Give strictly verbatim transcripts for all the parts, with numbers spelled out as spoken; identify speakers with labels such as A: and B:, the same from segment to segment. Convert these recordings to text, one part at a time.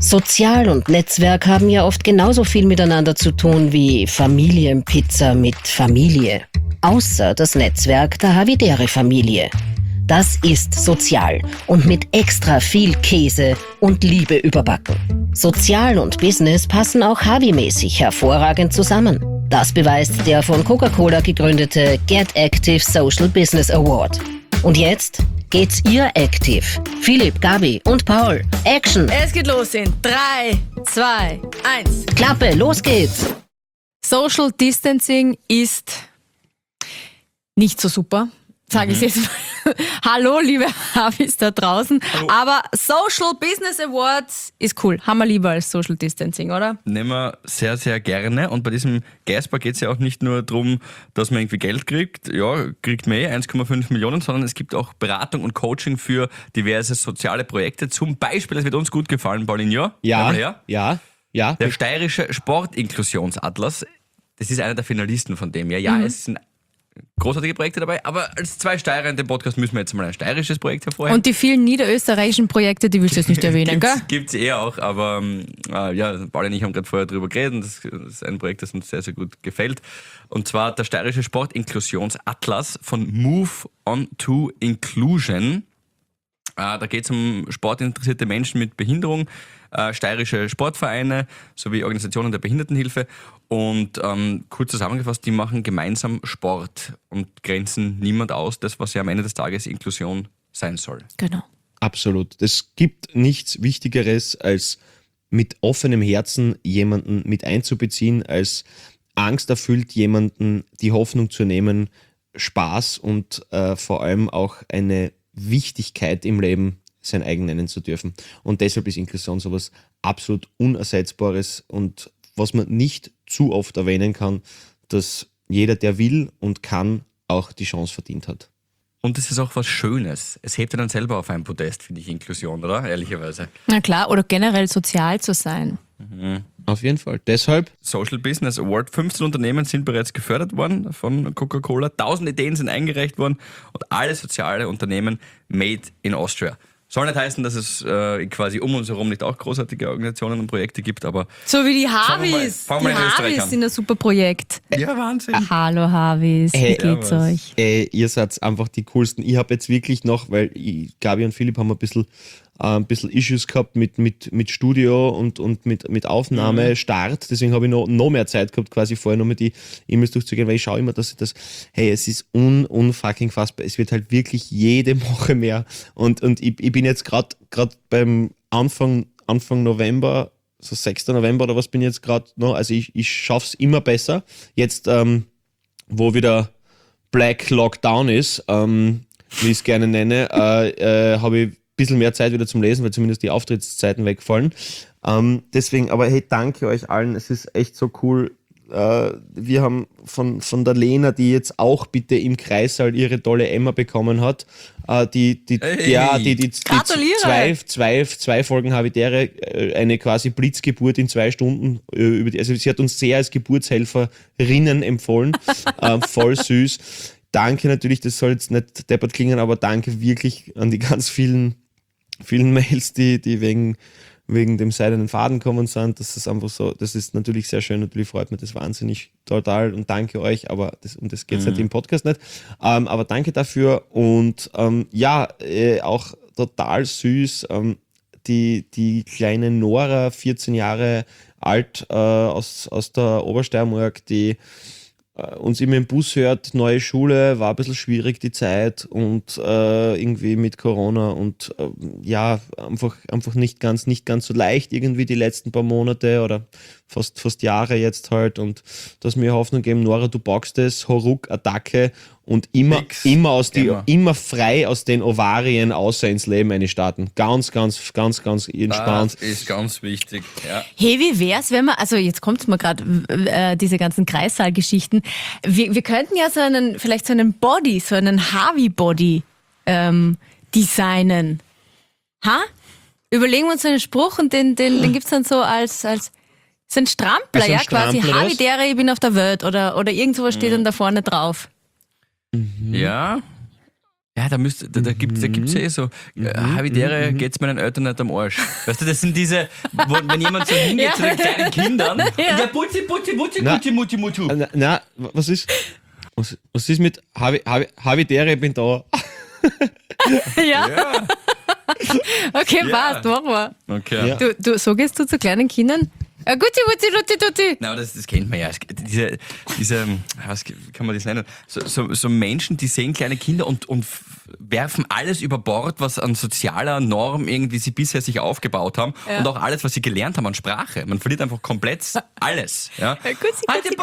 A: Sozial und Netzwerk haben ja oft genauso viel miteinander zu tun wie Familienpizza mit Familie. Außer das Netzwerk der Havidere-Familie. Das ist sozial und mit extra viel Käse und Liebe überbacken. Sozial und Business passen auch Havi-mäßig hervorragend zusammen. Das beweist der von Coca-Cola gegründete Get Active Social Business Award. Und jetzt geht's ihr active. Philipp, Gabi und Paul. Action!
B: Es geht los in drei, zwei, eins.
A: Klappe, los geht's!
B: Social Distancing ist nicht so super, sage ich jetzt mal. Hallo, liebe Havis da draußen.
C: Hallo.
B: Aber Social Business Awards ist cool. Haben wir lieber als Social Distancing, oder?
C: Nehmen wir sehr, sehr gerne. Und bei diesem Gasper geht es ja auch nicht nur darum, dass man irgendwie Geld kriegt. Ja, kriegt man eh eins Komma fünf Millionen, sondern es gibt auch Beratung und Coaching für diverse soziale Projekte. Zum Beispiel, das wird uns gut gefallen, Pauline, ja?
D: Ja,
C: Einmal her.
D: ja, ja.
C: Der steirische Sportinklusionsatlas. Das ist einer der Finalisten von dem. Ja, ja,
B: Mhm.
C: es sind großartige Projekte dabei, aber als zwei Steirer in dem Podcast müssen wir jetzt mal ein steirisches Projekt hervorheben.
B: Und die vielen niederösterreichischen Projekte, die willst du jetzt nicht erwähnen, gell?
C: Gibt es eh auch, aber ähm, äh, ja, Paul und ich haben gerade vorher drüber geredet und das, das ist ein Projekt, das uns sehr, sehr gut gefällt. Und zwar der steirische Sportinklusionsatlas von Move on to Inclusion. Äh, da geht es um sportinteressierte Menschen mit Behinderung, äh, steirische Sportvereine sowie Organisationen der Behindertenhilfe. Und ähm, kurz zusammengefasst, die machen gemeinsam Sport und grenzen niemand aus, das, was ja am Ende des Tages Inklusion sein soll.
B: Genau.
D: Absolut. Es gibt nichts Wichtigeres, als mit offenem Herzen jemanden mit einzubeziehen, als angsterfüllt jemanden die Hoffnung zu nehmen, Spaß und äh, vor allem auch eine Wichtigkeit im Leben sein eigen nennen zu dürfen. Und deshalb ist Inklusion sowas absolut Unersetzbares und was man nicht zu oft erwähnen kann, dass jeder, der will und kann, auch die Chance verdient hat.
C: Und das ist auch was Schönes. Es hebt ja dann selber auf ein Podest, finde ich, Inklusion, oder? Ehrlicherweise.
B: Na klar, oder generell sozial zu sein.
D: Auf jeden Fall. Deshalb
C: Social Business Award. fünfzehn Unternehmen sind bereits gefördert worden von Coca-Cola. tausend Ideen sind eingereicht worden und alle soziale Unternehmen made in Austria. Soll nicht heißen, dass es äh, quasi um uns herum nicht auch großartige Organisationen und Projekte gibt, aber
B: So wie die
C: Fangen wir mal-
B: Havis.
C: fangen wir
B: Die
C: in Österreich
B: Havis
C: an.
B: sind ein super Projekt.
C: ja, Wahnsinn.
B: Hallo Havis, wie
D: Hey,
B: geht's
C: servus.
B: euch?
D: Ey, ihr seid einfach die coolsten. Ich habe jetzt wirklich noch, weil ich, Gabi und Philipp haben ein bisschen, äh, ein bisschen Issues gehabt mit, mit, mit Studio und, und mit, mit Aufnahme,
C: Mhm.
D: Start. Deswegen habe ich noch, noch mehr Zeit gehabt, quasi vorher nochmal die E-Mails durchzugehen, weil ich schaue immer, dass ich das, hey, es ist un, unfucking fassbar. Es wird halt wirklich jede Woche mehr. Und, und ich, ich bin jetzt gerade gerade beim Anfang, Anfang November, so sechster November oder was bin ich jetzt gerade noch, also ich, ich schaffe es immer besser. Jetzt, ähm, wo wieder Black Lockdown ist, ähm, wie ich es gerne nenne, äh, äh, habe ich ein bisschen mehr Zeit wieder zum Lesen, weil zumindest die Auftrittszeiten wegfallen. Ähm, deswegen, aber hey, danke euch allen, es ist echt so cool. Äh, wir haben von, von der Lena, die jetzt auch bitte im Kreissaal ihre tolle Emma bekommen hat, äh, die, die,
C: Hey.
D: ja, die, die, die
B: Gratuliere.
D: zwei, zwei, zwei Folgen Havidere, äh, eine quasi Blitzgeburt in zwei Stunden. Äh, über die, also sie hat uns sehr als Geburtshelferinnen empfohlen. äh, voll süß. Danke natürlich, das soll jetzt nicht deppert klingen, aber danke wirklich an die ganz vielen, vielen Mails, die, die wegen, wegen dem seidenen Faden kommen sind. Das ist einfach so, das ist natürlich sehr schön, natürlich freut mich das wahnsinnig total und danke euch, aber das, um das geht es
C: Mhm.
D: nicht im Podcast nicht. Ähm, aber danke dafür und ähm, ja, äh, auch total süß, ähm, die, die kleine Nora, vierzehn Jahre alt, äh, aus, aus der Obersteiermark, die äh, uns immer im Bus hört, neue Schule, war ein bisschen schwierig die Zeit und äh, irgendwie mit Corona und äh, ja, einfach, einfach nicht ganz, nicht ganz so leicht irgendwie die letzten paar Monate oder fast, fast Jahre jetzt halt und dass mir Hoffnung geben, Nora, du packst es, Horuk, Attacke und immer,
C: Nix.
D: immer aus die,
C: Immer.
D: immer frei aus den Ovarien außer ins Leben eine starten. Ganz, ganz, ganz, ganz entspannt.
C: Das ist ganz wichtig. Ja.
B: Hey, wie wär's, wenn wir, also jetzt kommt mir gerade äh, diese ganzen Kreissaalgeschichten, wir, wir könnten ja so einen, vielleicht so einen Body, so einen Harvey-Body ähm, designen. Ha? Überlegen wir uns so einen Spruch und den, den, den gibt's dann so als, als so ein Strampler,
D: Also ein
B: ja, quasi.
D: Strampler,
B: Harvey
D: was?
B: Dere, ich bin auf der Welt oder, oder irgend sowas steht dann da vorne drauf.
C: Ja. Ja, da, müsst, da, da gibt es da gibt's ja eh so, mhm. Havidere mhm. geht's meinen Eltern nicht am Arsch. Weißt du, das sind diese, wo, wenn jemand so hingeht
B: Ja.
C: zu den kleinen Kindern,
B: Ja.
C: ja, putzi, putzi, putzi,
D: Na.
C: putzi, mutti, mutti.
D: Na, na, was ist, was, was ist mit Havi, Havi, Havidere, ich bin da.
B: Ja,
C: Ja,
B: okay,
C: Ja.
B: passt, machen wir.
C: okay.
D: Ja.
B: Du, du, so gehst du zu kleinen Kindern? Äh, Guti, Guti, Luti, Tuti.
C: Na, aber das, das kennt man ja. Es gibt Diese, diese, was kann man das nennen? So, so, so Menschen, die sehen kleine Kinder und, und f- werfen alles über Bord, was an sozialer Norm irgendwie sie bisher sich aufgebaut haben
B: Ja.
C: und auch alles, was sie gelernt haben an Sprache. Man verliert einfach komplett alles. Ja.
B: Äh, Guti, Guti.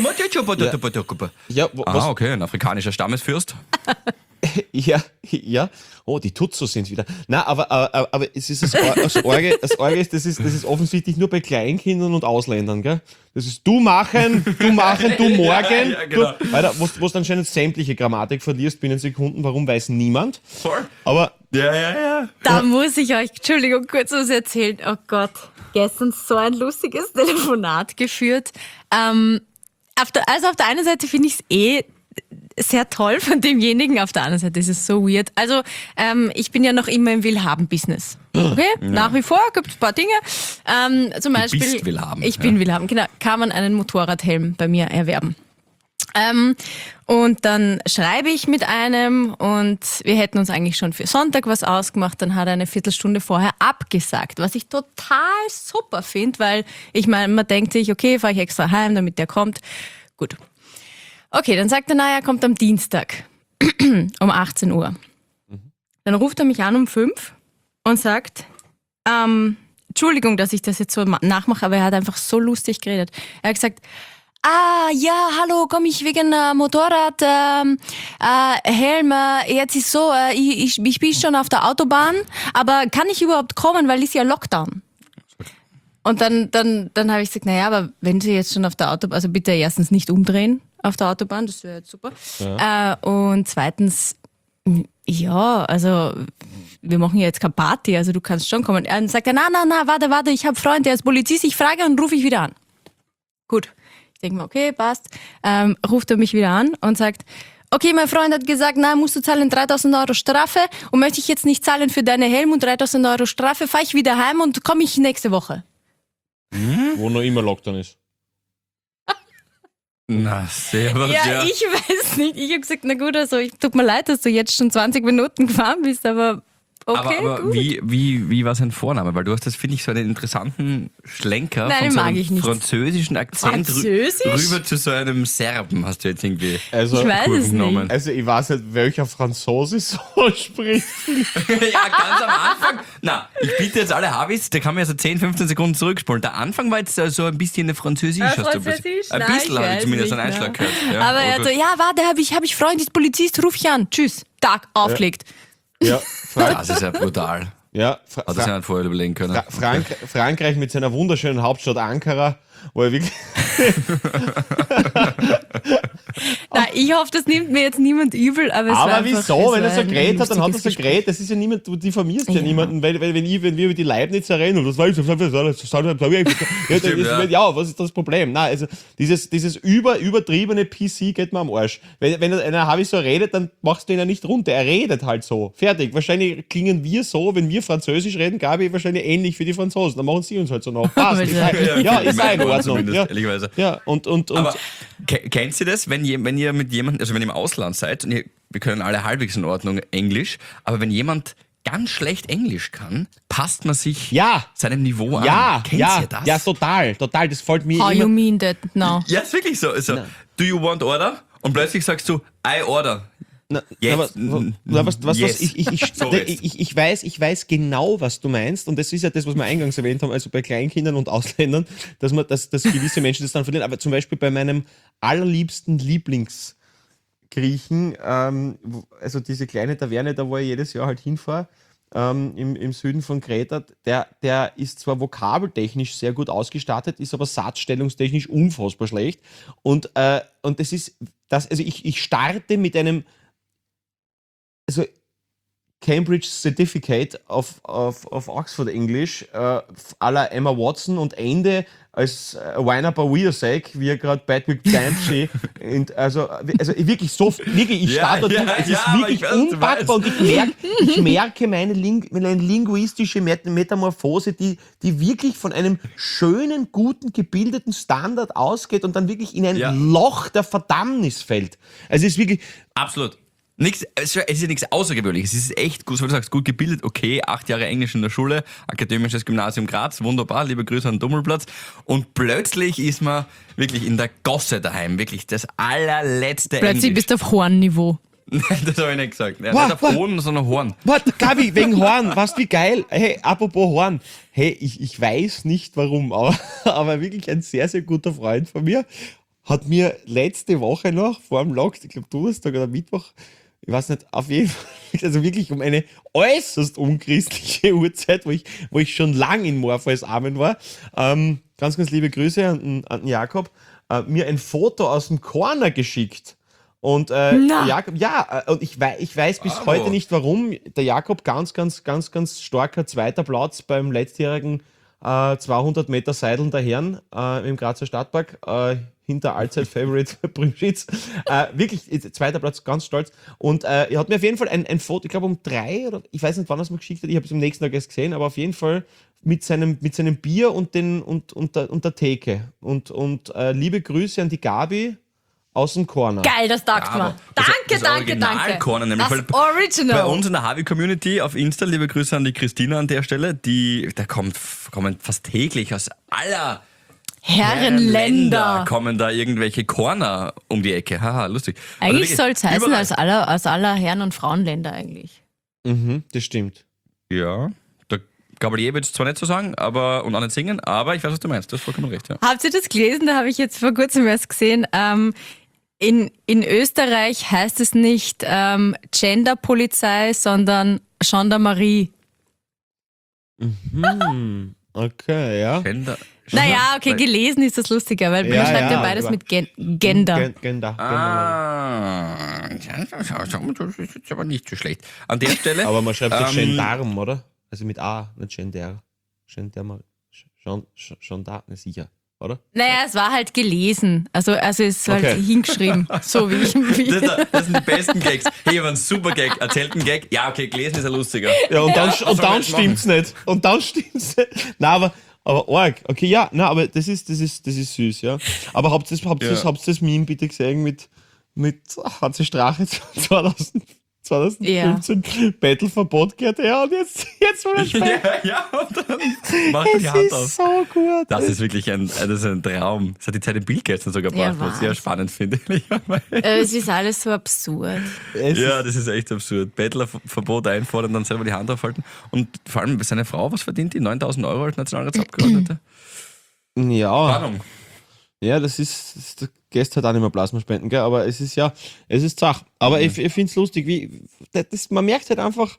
D: Ja, wo, was,
C: Ah, okay, ein afrikanischer Stammesfürst.
D: ja, ja. Oh, die Tutsos sind wieder. Na, aber, aber, aber es ist das, Or- das Orge, das Orge ist, das ist, das ist offensichtlich nur bei Kleinkindern und Ausländern, gell? Das ist du machen, du machen, du morgen.
C: Ja, ja, genau.
D: Du, Alter, wo wo du anscheinend sämtliche Grammatik verlierst binnen Sekunden, warum weiß niemand.
C: Voll.
D: Aber
C: Ja, ja, ja.
B: Da muss ich euch, Entschuldigung, kurz was erzählen. Oh Gott, gestern so ein lustiges Telefonat geführt. Ähm, auf der, also auf der einen Seite finde ich es eh sehr toll von demjenigen, auf der anderen Seite ist es so weird. Also ähm, ich bin ja noch immer im Willhaben-Business. Okay, nach wie vor gibt es ein paar Dinge. Ähm, zum Beispiel,
C: bist Willhaben,
B: ich bin
C: ja.
B: Willhaben, genau. Kann man einen Motorradhelm bei mir erwerben. Ähm, und dann schreibe ich mit einem und wir hätten uns eigentlich schon für Sonntag was ausgemacht. Dann hat er eine Viertelstunde vorher abgesagt, was ich total super finde, weil ich meine, man denkt sich, okay, fahre ich extra heim, damit der kommt. Gut. Okay, dann sagt er, naja, er kommt am Dienstag um achtzehn Uhr. Dann ruft er mich an um fünf und sagt, ähm, Entschuldigung, dass ich das jetzt so ma- nachmache, aber er hat einfach so lustig geredet. Er hat gesagt, ah, ja, hallo, komm ich wegen äh, Motorrad, ähm, äh, Helm, äh, jetzt ist so, äh, ich, ich, ich bin schon auf der Autobahn, aber kann ich überhaupt kommen, weil ist ja Lockdown. Und dann, dann, dann habe ich gesagt, naja, aber wenn Sie jetzt schon auf der Autobahn, also bitte erstens nicht umdrehen auf der Autobahn, das wäre jetzt super. Äh, und zweitens, ja, also wir machen ja jetzt keine Party, also du kannst schon kommen. Dann sagt er, na, na, na, warte, warte, ich habe einen Freund, der ist Polizist, ich frage und rufe ich wieder an. Gut, ich denke mir, okay, passt. Ähm, ruft er mich wieder an und sagt, okay, mein Freund hat gesagt, na, musst du zahlen dreitausend Euro Strafe und möchte ich jetzt nicht zahlen für deine Helm und dreitausend Euro Strafe, fahre ich wieder heim und komme ich nächste Woche.
D: wo noch immer Lockdown ist.
C: Na, servus,
B: Ja,
C: ja.
B: ich weiß nicht. Ich habe gesagt, na gut, also ich tut mir leid, dass du jetzt schon zwanzig Minuten gefahren bist, aber okay,
C: aber aber
B: gut.
C: wie, wie, wie war sein Vorname? Weil du hast das, finde ich, so einen interessanten Schlenker
B: Nein,
C: von
B: den
C: so
B: mag
C: einem
B: ich nicht.
C: französischen Akzent rü-
B: Französisch?
C: rüber zu so einem Serben hast du jetzt irgendwie
D: Also,
B: Ich weiß
C: Kurven
B: es
C: genommen.
B: nicht.
D: also ich weiß nicht, welcher Franzose so spricht.
C: Ja, ganz am Anfang. Na, ich bitte jetzt alle Habis, da kann man ja so zehn, fünfzehn Sekunden zurückspulen. Der Anfang war jetzt äh, so ein bisschen Französisch.
B: Ah,
C: hast du
B: Französisch?
C: Ein
B: Nein,
C: bisschen
B: ich
C: habe ich
B: weiß
C: zumindest
B: nicht,
C: einen Einschlag
B: ne?
C: gehört. Ja,
B: Aber er
C: oh
B: hat so,
C: gut.
B: ja, warte, hab ich, hab ich Freund, ist Polizist, ruf ich an. Tschüss. Tag, aufgelegt.
D: Ja, Frank
C: Das ist ja brutal.
D: ja Fra
C: Hat er sich
D: Fra
C: nicht vorher überlegen können.
D: Fra Frank Frankreich mit seiner wunderschönen Hauptstadt Ankara, wo er wirklich.
B: Na, ich hoffe, das nimmt mir jetzt niemand übel, aber es war
D: Aber
B: einfach,
D: wieso?
B: es
D: Wenn er
B: war
D: so
B: ein
D: geredet hat, dann hat er so
B: lustiges
D: geredet. Das ist ja niemand, du diffamierst ja,
B: Ja.
D: niemanden, weil, weil wenn, ich, wenn wir über die Leibnizer reden und das weiß ich, ja, dann
C: Stimmt,
D: ist,
C: ja.
D: ja, was ist das Problem? Nein, also dieses, dieses über, übertriebene P C geht mir am Arsch. Wenn, wenn einer Havi so redet, dann machst du ihn ja nicht runter. Er redet halt so. Fertig. Wahrscheinlich klingen wir so, wenn wir Französisch reden, Gabi, wahrscheinlich ähnlich für die Franzosen. Dann machen sie uns halt so nach. Passt. Ist
B: Ja,
D: ein- ja, ist auch in Ordnung.
C: Zumindest,
D: Ja,
C: ehrlicherweise.
D: ja und, und, und
C: Aber ke- kennt ihr das, wenn ihr, wenn ihr mit jemandem, also wenn ihr im Ausland seid und ihr, wir können alle halbwegs in Ordnung Englisch, aber wenn jemand ganz schlecht Englisch kann, passt man sich
D: ja,
C: seinem Niveau an.
D: ja,
C: Kennt
D: ja,
C: ihr das?
D: ja, total, total. Das fällt mir
B: How
D: immer
B: you mean that now?
C: Ja, ist wirklich so. Also, do you want order? Und plötzlich sagst du, I order.
D: Na,
C: Jetzt.
D: na, was, na, was, was,
C: Yes.
D: was ich, ich, ich,
C: So
D: ich,
C: jetzt.
D: ich, ich, weiß, ich weiß genau, was du meinst. Und das ist ja das, was wir eingangs erwähnt haben, also bei Kleinkindern und Ausländern, dass, man, dass, dass gewisse Menschen das dann verlieren. Aber zum Beispiel bei meinem allerliebsten Lieblingsgriechen, ähm, wo- also diese kleine Taverne, da wo ich jedes Jahr halt hinfahre, ähm, im, im Süden von Kreta, der, der ist zwar vokabeltechnisch sehr gut ausgestattet, ist aber satzstellungstechnisch unfassbar schlecht. Und, äh, und das ist, das, also ich, ich starte mit einem, also Cambridge Certificate auf, auf, auf Oxford English, äh, à la Emma Watson und Ende als äh, Wine Up a Weir Sake, wie er gerade Patrick Dempsey. und also, also wirklich so, wirklich, ich
C: Ja,
D: starte
C: ja,
D: da drin, es
C: ja,
D: ist
C: aber
D: wirklich
C: ich weiß, was du
D: unpackbar
C: meinst.
D: und ich merke, ich merke meine, Ling, meine linguistische Met- Metamorphose, die, die wirklich von einem schönen, guten, gebildeten Standard ausgeht und dann wirklich in ein
C: Ja.
D: Loch der Verdammnis fällt. Also es ist wirklich,
C: Absolut. Nix, es ist ja nichts Außergewöhnliches. Es ist echt gut, so wie du sagst, gut gebildet. Okay, acht Jahre Englisch in der Schule, Akademisches Gymnasium Graz, wunderbar, liebe Grüße an Dummelplatz. Und plötzlich ist man wirklich in der Gosse daheim, wirklich das allerletzte
B: Plötzlich
C: Englisch.
B: bist du auf Hornniveau.
C: Das habe ich nicht gesagt. Ja,
D: Wow,
C: nicht auf
D: wow.
C: Ohren, sondern Horn.
D: Warte, Gabi, wegen Horn, weißt du, wie geil? Hey, apropos Horn. Hey, ich, ich weiß nicht warum, aber, aber wirklich ein sehr, sehr guter Freund von mir hat mir letzte Woche noch vor dem Lock, ich glaube Donnerstag oder Mittwoch, ich weiß nicht, auf jeden Fall, also wirklich um eine äußerst unchristliche Uhrzeit, wo ich, wo ich schon lang in Morpheus Armen war, ähm, ganz, ganz liebe Grüße an, an den Jakob, äh, mir ein Foto aus dem Corner geschickt. Und äh,
B: Na.
D: Jakob, ja, äh, und ich, wei ich weiß bis
C: Bravo.
D: heute nicht warum. Der Jakob ganz, ganz, ganz, ganz starker zweiter Platz beim letztjährigen äh, zweihundert Meter Seideln der Herren äh, im Grazer Stadtpark, äh, hinter Allzeit-Favorite Brüschitz. Äh, wirklich, äh, zweiter Platz, ganz stolz. Und äh, er hat mir auf jeden Fall ein, ein Foto, ich glaube um drei oder ich weiß nicht, wann er es mir geschickt hat, ich habe es am nächsten Tag erst gesehen, aber auf jeden Fall mit seinem, mit seinem Bier und, den, und, und, der, und der Theke. Und, und äh, liebe Grüße an die Gabi aus dem Corner.
B: Geil, das taugt
C: Aber
B: mir.
C: das-
B: Danke,
C: das
B: danke,
C: Original
B: danke.
C: Corner nämlich,
B: das
C: weil
B: Original.
C: Bei uns in der Harvey-Community auf Insta, liebe Grüße an die Christina an der Stelle, die, da kommt, kommen fast täglich aus aller
B: Herrenländer.
C: kommen da irgendwelche Corner um die Ecke. Haha, lustig. Also
B: Eigentlich
C: wirklich
B: soll es heißen,
C: überall.
B: aus aller, aus aller Herren- und Frauenländer eigentlich.
D: Mhm, das stimmt.
C: Ja, der Gabalier wird es zwar nicht so sagen, aber, und auch nicht singen, aber ich weiß, was du meinst. Du hast vollkommen recht, ja.
B: Habt ihr das gelesen? Da habe ich jetzt vor kurzem erst gesehen. Ähm, in, in Österreich heißt es nicht ähm, Genderpolizei, sondern Gendarmerie.
D: Hm, okay, ja.
C: Gender.
B: Naja, okay,
C: Weil-
B: gelesen ist das lustiger, weil
D: Ja,
B: man schreibt ja,
D: ja,
B: beides
D: aber-
B: mit Gen Gender.
D: Gen- Gender.
C: Ah, ja, das ist jetzt aber nicht so schlecht. An der Stelle.
D: Aber man schreibt jetzt
C: Ähm,
D: Gendarm, oder? Also mit A, nicht Gender. Gendarm. Gen- Gen- Gendarm, ne, sicher, oder?
B: Naja, es war halt gelesen. Also, also es ist
D: Okay.
B: halt hingeschrieben. So wie ich. Wie
C: Das, das sind die besten Gags. Hey, ich habe einen super Gag. Erzählt einen Gag. Ja, okay, gelesen ist ja lustiger.
D: Ja, und dann,
C: was
D: und
C: soll man
D: dann
C: jetzt machen?
D: stimmt's nicht. Und dann stimmt's nicht. Nein, aber, aber arg. Okay, ja, nein, aber das ist, das ist, das ist süß, ja. Aber habt ihr das, habt ihr das,
C: Ja.
D: habt ihr das Meme bitte gesehen mit, mit H C Strache zweitausend, zweitausendfünfzehn Battleverbot gehört er und jetzt, jetzt will er
C: Ja,
D: sprechen.
C: ja, und dann macht er die
D: Es
C: Hand
D: ist
C: auf.
D: so gut.
C: Das ist wirklich ein, das ist ein Traum. Das hat die Zeit im Bild gestern sogar
B: Ja,
C: gebracht, was ich sehr
B: Wahnsinn.
C: spannend finde.
B: äh, es ist alles so absurd.
D: Es
C: Ja,
D: ist,
C: das ist echt absurd. Bettlerverbot einfordern, dann selber die Hand aufhalten. Und vor allem seine Frau, was verdient die? neuntausend Euro als Nationalratsabgeordnete?
D: ja.
C: Ahnung.
D: Ja, das ist, das ist der Gäste hat auch nicht mehr Plasma spenden, gell? Aber es ist ja, es ist Zach. Aber ich, ich finde es lustig, wie das, das, man merkt halt einfach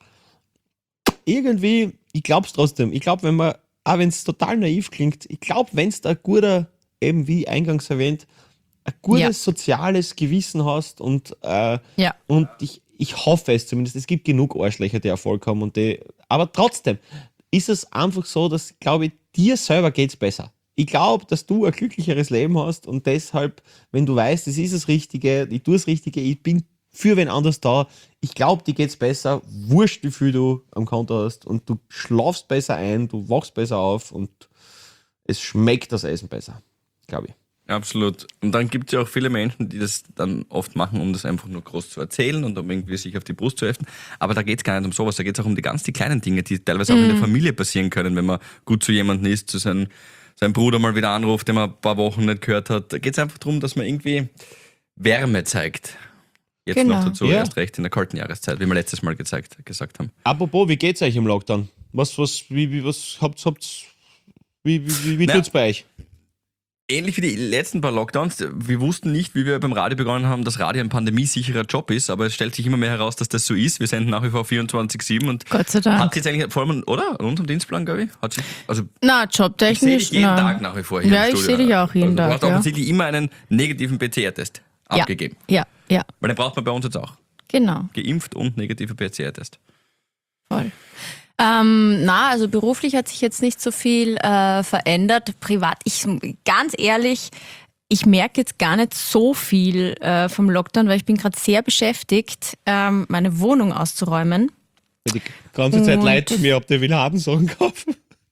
D: irgendwie, ich glaube es trotzdem. Ich glaube, wenn man, auch wenn es total naiv klingt, ich glaube, wenn es da ein guter, eben wie eingangs erwähnt, ein gutes
B: Ja.
D: soziales Gewissen hast und, äh,
B: Ja.
D: und ich, ich hoffe es zumindest, es gibt genug Arschlöcher, die Erfolg haben und die, aber trotzdem ist es einfach so, dass, glaube ich, dir selber geht es besser. Ich glaube, dass du ein glücklicheres Leben hast und deshalb, wenn du weißt, das ist das Richtige, ich tue das Richtige, ich bin für wen anders da, ich glaube, dir geht es besser, wurscht, wie viel du am Konto hast und du schlafst besser ein, du wachst besser auf und es schmeckt das Essen besser, glaube ich.
C: Absolut. Und dann gibt es ja auch viele Menschen, die das dann oft machen, um das einfach nur groß zu erzählen und um irgendwie sich auf die Brust zu heften. Aber da geht es gar nicht um sowas, da geht es auch um die ganz die kleinen Dinge, die teilweise auch in der Familie passieren können, wenn man gut zu jemandem ist, zu seinem, seinem Bruder mal wieder anruft, den man ein paar Wochen nicht gehört hat. Da geht es einfach darum, dass man irgendwie Wärme zeigt. Jetzt
B: Genau.
C: noch dazu,
D: Ja.
C: erst recht in der kalten Jahreszeit, wie wir letztes Mal gezeigt, gesagt haben.
D: Apropos, wie geht's euch im Lockdown? Was, was, wie, wie, was habt, habt, wie, wie, wie, wie
C: Na,
D: tut's bei euch?
C: Ähnlich wie die letzten paar Lockdowns. Wir wussten nicht, wie wir beim Radio begonnen haben, dass Radio ein pandemiesicherer Job ist, aber es stellt sich immer mehr heraus, dass das so ist. Wir senden nach wie vor vierundzwanzig sieben und
B: Gott sei Dank.
C: hat sich jetzt eigentlich vor allem, oder? An unserem Dienstplan, glaube ich? Hat sich, also
B: Na,
C: ich sehe
B: jobtechnisch.
C: dich jeden
B: na.
C: Tag nach wie vor hier
B: Ja,
C: im
B: ich
C: Studio.
B: sehe dich auch jeden
C: also,
B: Tag,
C: Du hast
B: ja.
C: offensichtlich immer einen negativen P C R-Test
B: Ja.
C: abgegeben.
B: Ja, ja,
C: Weil den braucht man bei uns jetzt auch.
B: genau.
C: Geimpft und negativer P C R-Test.
B: Voll. Ähm, na, also beruflich hat sich jetzt nicht so viel äh, verändert. Privat, ich ganz ehrlich, ich merke jetzt gar nicht so viel äh, vom Lockdown, weil ich bin gerade sehr beschäftigt, ähm, meine Wohnung auszuräumen.
D: Die ganze Zeit
B: Und-
D: leid mir, ob der will haben Sachen kaufen.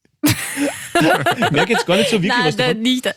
D: Ich merke jetzt gar nicht so wirklich
B: Nein,
D: was davon.
B: nein, nicht.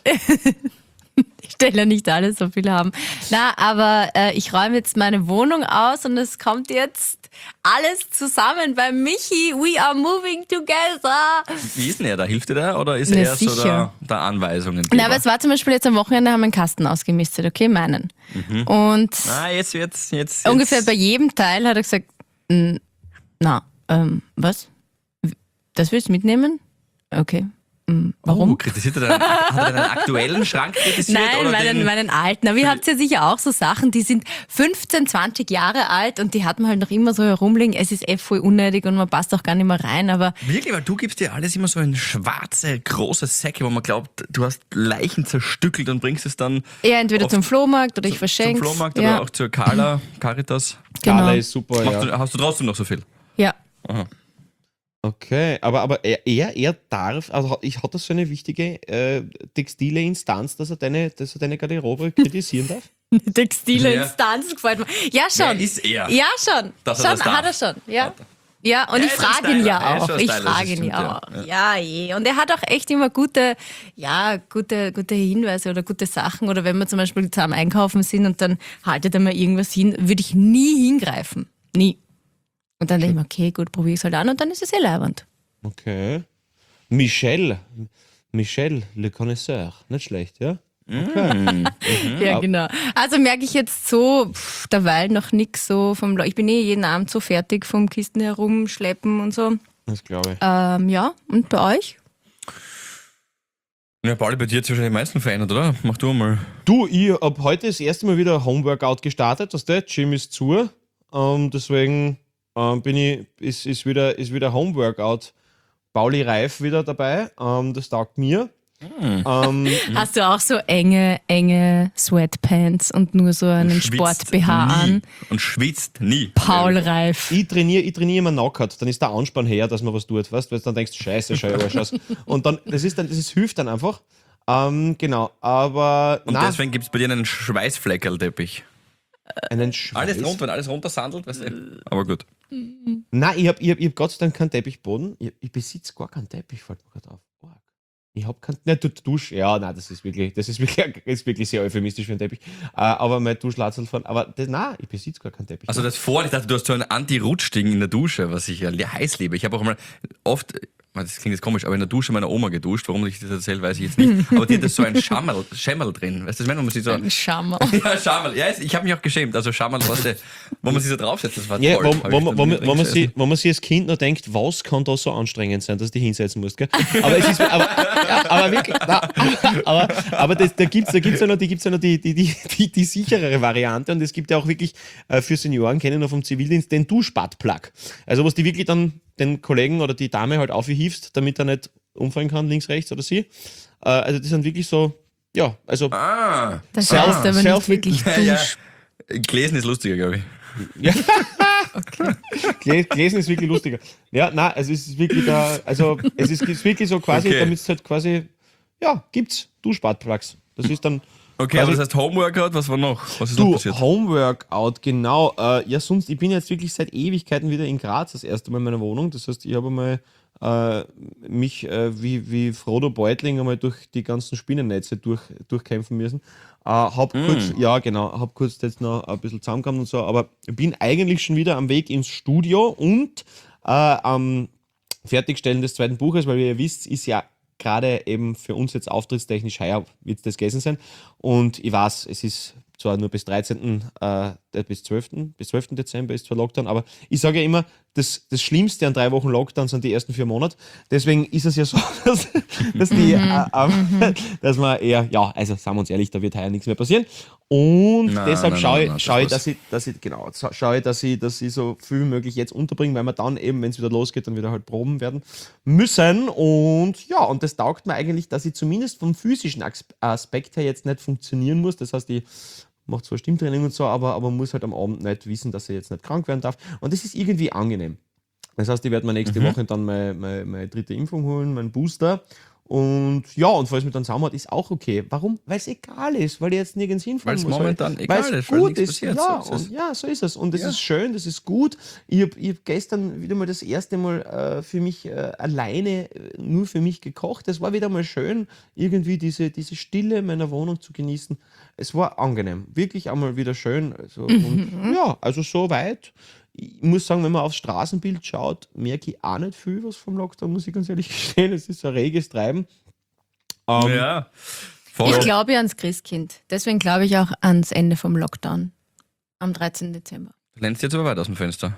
B: Ich stelle ja nicht alle so viel haben. Na, aber äh, ich räume jetzt meine Wohnung aus und es kommt jetzt alles zusammen bei Michi. We are moving together.
C: Wie ist denn er da? Hilft dir da oder ist
B: Na,
C: er so
B: sicher.
C: der, der Anweisungen?
B: Na, aber es war zum Beispiel jetzt am Wochenende, haben wir einen Kasten ausgemistet, okay, meinen. Und
C: Ah, jetzt, jetzt, jetzt.
B: ungefähr
C: jetzt.
B: bei jedem Teil hat er gesagt, "N- na, ähm, was? Das willst du mitnehmen? Okay. Hm, Warum?
C: Oh, kritisiert er deinen, hat er deinen aktuellen Schrank kritisiert?
B: Nein,
C: oder
B: meinen,
C: den,
B: meinen alten. Aber ihr habt ja sicher auch so Sachen, die sind fünfzehn, zwanzig Jahre alt und die hat man halt noch immer so herumliegen. Es ist eh voll unnötig und man passt auch gar nicht mehr rein, aber
C: Wirklich, weil du gibst dir alles immer so in schwarze, große Säcke, wo man glaubt, du hast Leichen zerstückelt und bringst es dann
B: eher entweder
C: Oft
B: zum Flohmarkt oder ich
C: zum
B: verschenke
C: Flohmarkt
B: ja,
C: oder auch zur Carla, Caritas.
B: genau.
D: Carla ist super,
C: Hast,
D: ja.
C: du, hast du trotzdem noch so viel?
B: Ja.
D: Okay, aber, aber er, er er darf, also hat- ich, hat das so eine wichtige äh, textile Instanz, dass er deine, dass er deine Garderobe kritisieren darf?
B: Eine textile
C: Ja.
B: Instanz gefällt mir. Ja, schon.
C: Wer ist er?
B: Ja, schon.
C: Dass er
B: schon
C: das darf?
B: hat er schon. Ja.
C: Hat
B: Ja, und
C: Ja,
B: ich
C: ist ein
B: frage ihn
C: Styler. Er
B: ja
C: ist
B: auch.
C: schon ein
B: Ich
C: Styler, das
B: frage ihn
C: stimmt,
B: ja
C: ja.
B: auch. Ja, eh. Und er hat auch echt immer gute, ja, gute, gute Hinweise oder gute Sachen. Oder wenn wir zum Beispiel zusammen einkaufen sind und dann haltet er mir irgendwas hin, würde ich nie hingreifen. Nie. Und dann denke ich mir, okay, gut, probiere ich es halt an und dann ist es eh leibend.
D: Okay. Michel, Michel, le connaisseur, nicht schlecht, ja? Okay.
B: Ja,
D: ab-
B: genau. Also merke ich jetzt so, pff, derweil noch nichts so vom, Le- ich bin eh jeden Abend so fertig vom Kisten herumschleppen und so.
D: Das glaube ich.
B: Ähm, ja, und bei euch?
C: Ja, Pauli, bei dir hat sich wahrscheinlich am meisten verändert, oder? Mach du mal.
D: Du, ich habe heute das erste Mal wieder Homeworkout gestartet, weißt du, Gym ist zu, ähm, deswegen ähm, bin ich, ist, ist wieder, ist wieder Homeworkout. Pauli Reif wieder dabei, ähm, das taugt mir. Ähm,
B: Hast du auch so enge, enge Sweatpants und nur so einen
C: Schwitzt
B: Sport-B H
C: nie.
B: an?
C: Und schwitzt nie.
B: Paul Reif.
D: ich trainiere ich trainiere immer Knockout, dann ist der Anspann her, dass man was tut, weißt du, weil du dann denkst, scheiße, schau ich Arsch aus. Und dann, das ist dann, das ist, hilft dann einfach. Ähm, genau, aber
C: Und
D: na,
C: deswegen gibt es bei dir einen Schweißfleckerlteppich.
D: einen Schweiß.
C: Alles runter, wenn alles runtersandelt, weißt du? Aber gut.
D: Nein, ich habe ich hab, ich hab Gott sei Dank keinen Teppichboden. Ich, ich besitze gar keinen Teppich, fällt mir gerade auf. Arg. Ich habe keinen. Nein, du Dusch. Ja, nein, das ist wirklich, das ist wirklich, ist wirklich sehr euphemistisch für einen Teppich. Äh, aber mein Duschlatzel von. Aber das, nein, ich besitze gar keinen Teppich.
C: Also das vor, ich dachte, du hast so ein Anti-Rutsch-Ding in der Dusche, was ich ja li- heiß liebe. Ich habe auch mal oft, das klingt jetzt komisch, aber in der Dusche meiner Oma geduscht. Warum ich das erzähle, weiß ich jetzt nicht. Aber die hat das so ein Schamael, Schemmel drin. Weißt du, das meint, wo man sich so...
B: Ein Schammer.
C: Ja, Schamael. Ja, ich habe mich auch geschämt. Also Schamael, was der, wo man sich so draufsetzt, das war
D: ja,
C: toll.
D: wo,
C: Hab
D: wo,
C: ich
D: man-
C: dann
D: wo, man-
C: drin
D: wo, man
C: gesessen.
D: sich, wo man sich als Kind noch denkt, was kann da so anstrengend sein, dass du dich hinsetzen musst. Gell? Aber es ist, aber, ja, aber wirklich, na, aber, aber das, da gibt es da gibt's ja noch, die, gibt's ja noch die, die, die, die, die sicherere Variante und es gibt ja auch wirklich äh, für Senioren, kennen wir noch vom Zivildienst, den Duschbadplug. Also was die wirklich dann den Kollegen oder die Dame halt aufhiefst, damit er nicht umfallen kann, links, rechts oder sie. Äh, also die sind wirklich so, ja, also
C: Ah,
B: Das
D: Self-
B: heißt aber
D: self-
B: nicht wirklich
C: ja, ja.
B: Dusch.
C: Gelesen ist lustiger, glaube ich.
D: Ja. Gläs- Gläsen ist wirklich lustiger. Ja, nein, also es ist wirklich da, also es ist, ist wirklich so quasi,
C: Okay.
D: damit es halt quasi, ja, gibt's Duschbadplugs. Das ist dann
C: Okay,
D: Also-
C: aber das heißt Homeworkout, was war noch? Was ist noch
D: du,
C: passiert?
D: Homeworkout, genau. Äh, ja, sonst, ich bin jetzt wirklich seit Ewigkeiten wieder in Graz, das erste Mal in meiner Wohnung. Das heißt, ich habe mal äh, mich äh, wie, wie Frodo Beutling einmal durch die ganzen Spinnennetze durch, durchkämpfen müssen. Äh, hab kurz, ja genau, hab kurz jetzt noch ein bisschen zusammengekommen und so, aber bin eigentlich schon wieder am Weg ins Studio und äh, am Fertigstellen des zweiten Buches, weil wie ihr wisst, ist ja gerade eben für uns jetzt auftrittstechnisch heuer wird das gewesen sein. Und ich weiß, es ist zwar nur bis dreizehnten Äh, bis zwölften bis zwölften Dezember ist zwar Lockdown, aber ich sage ja immer, das, das Schlimmste an drei Wochen Lockdown sind die ersten vier Monate. Deswegen ist es ja so, dass, dass, die, äh, ähm, dass man eher, ja, also sagen wir uns ehrlich, da wird heuer nichts mehr passieren. Und
C: Nein,
D: deshalb
C: nein,
D: schaue
C: nein,
D: ich,
C: nein,
D: schaue ich,
C: das
D: dass ich, dass ich, genau, so- schaue ich, dass ich, dass ich so viel wie möglich jetzt unterbringe, weil wir dann eben, wenn es wieder losgeht, dann wieder halt proben werden müssen. Und ja, und das taugt mir eigentlich, dass ich zumindest vom physischen As- Aspekt her jetzt nicht funktionieren muss. Das heißt, ich mache zwar Stimmtraining und so, aber, aber muss halt am Abend nicht wissen, dass ich jetzt nicht krank werden darf. Und das ist irgendwie angenehm. Das heißt, ich werde mir nächste
C: Mhm.
D: Woche dann meine, meine, meine dritte Impfung holen, meinen Booster. Und ja, und falls mir dann Sommer hat, ist auch okay. Warum? Weil es egal ist, weil ich jetzt nirgends hinfahren
C: Weil's
D: muss.
C: momentan
D: weil,
C: egal
D: weil's
C: ist, weil
D: gut
C: nichts
D: ist.
C: passiert,
D: Ja,
C: so ist es.
D: und, ja, so ist es. Und es
C: Ja.
D: ist schön, das ist gut. Ich habe ich hab gestern wieder mal das erste Mal äh, für mich äh, alleine, äh, nur für mich gekocht. Es war wieder mal schön, irgendwie diese, diese Stille meiner Wohnung zu genießen. Es war angenehm. Wirklich einmal wieder schön. Also, und ja, also so weit. Ich muss sagen, wenn man aufs Straßenbild schaut, merke ich auch nicht viel was vom Lockdown, muss ich ganz ehrlich gestehen. Es ist ein reges Treiben. Ähm,
C: Ja, voll.
B: Ich glaube ja ans Christkind. Deswegen glaube ich auch ans Ende vom Lockdown. Am dreizehnten Dezember.
C: Du lehnst jetzt aber weit aus dem Fenster.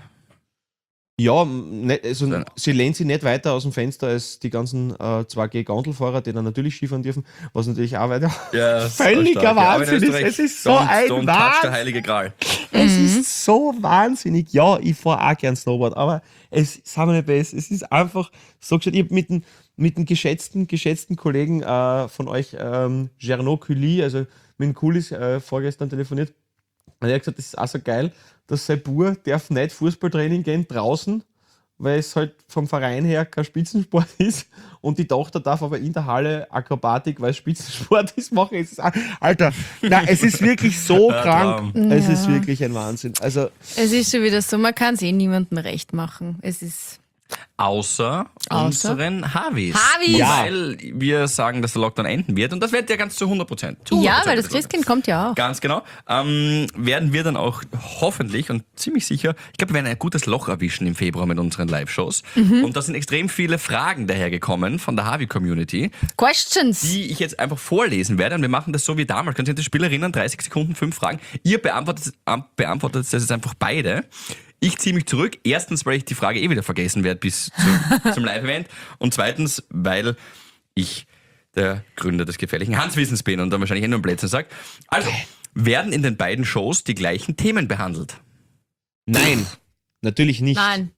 D: Ja, nicht, also
C: Dann-
D: sie lehnt sich nicht weiter aus dem Fenster als die ganzen äh, zwei G-Gondelfahrer, die dann natürlich Skifahren dürfen, was natürlich auch weiter
C: Ja,
D: völliger Wahnsinn ist. Es ist so ein
C: Don't touch
D: Wahnsinn.
C: der heilige Gral.
D: Es ist so wahnsinnig. Ja, ich fahre auch gern Snowboard, aber es sagen wir nicht besser. Es ist einfach so gescheit. Ich habe mit dem, mit dem geschätzten, geschätzten Kollegen äh, von euch, ähm, Gernot Cully, also mit dem Kulis, äh, vorgestern telefoniert. Und er hat gesagt, das ist auch so geil, dass sein Bub darf nicht Fußballtraining gehen draußen, weil es halt vom Verein her kein Spitzensport ist. Und die Tochter darf aber in der Halle Akrobatik, weil es Spitzensport ist, machen. Es ist, Alter, nein, es ist wirklich so
C: Ja,
D: krank.
C: Traum.
D: Es
B: Ja.
D: ist wirklich ein Wahnsinn. Also,
B: Es ist schon wieder so, man kann es eh niemandem recht machen. Es ist.
C: Außer,
B: Außer?
C: unseren Havis.
B: Havis!
D: Ja.
C: Weil wir sagen, dass der Lockdown enden wird. Und das wird ja ganz zu hundert Prozent.
B: Ja, weil das Christkind kommt ja auch.
C: Ganz genau. Ähm, werden wir dann auch hoffentlich und ziemlich sicher, ich glaube, wir werden ein gutes Loch erwischen im Februar mit unseren Live-Shows.
B: Mhm.
C: Und da sind extrem viele Fragen dahergekommen von der Havi-Community,
B: Questions.
C: die ich jetzt einfach vorlesen werde. Und wir machen das so wie damals. Könnt ihr die Spielerinnen dreißig Sekunden, fünf Fragen. Ihr beantwortet, ähm, beantwortet das jetzt einfach beide. Ich ziehe mich zurück. Erstens, weil ich die Frage eh wieder vergessen werde bis zu, zum Live-Event. Und zweitens, weil ich der Gründer des gefährlichen Hanswissens bin und dann wahrscheinlich eh nur Plätzchen sage. Also, werden in den beiden Shows die gleichen Themen behandelt?
D: nein, natürlich nicht.
B: Nein.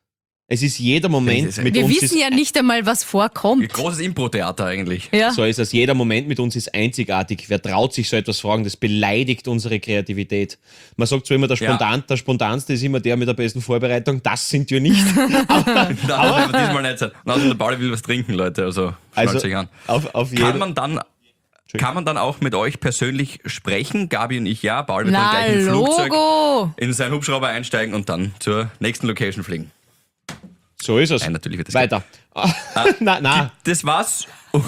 D: Es ist jeder Moment
C: Das ist-
D: mit
B: Wir
D: uns
B: wissen
D: ist,
B: ja nicht einmal, was vorkommt.
C: Großes Impro-Theater eigentlich.
B: Ja.
D: so ist es. Jeder Moment mit uns ist einzigartig. Wer traut sich so etwas fragen? Das beleidigt unsere Kreativität. Man sagt zwar immer, der,
C: Ja.
D: Spontan, der Spontanste ist immer der mit der besten Vorbereitung. Das sind wir nicht.
C: Das wird diesmal nicht sein. Und außerdem der Pauli will was trinken, Leute. Also,
D: Also,
C: also sich an.
D: auf, auf jeden
C: Kann man dann Kann man dann auch mit euch persönlich sprechen? Gabi und ich ja. Paul wird dann
B: Na,
C: gleich im Flugzeug
B: Logo.
C: in seinen Hubschrauber einsteigen und dann zur nächsten Location fliegen.
D: So ist es.
C: Nein, natürlich wird das
D: Weiter. na, na.
C: Gibt es was?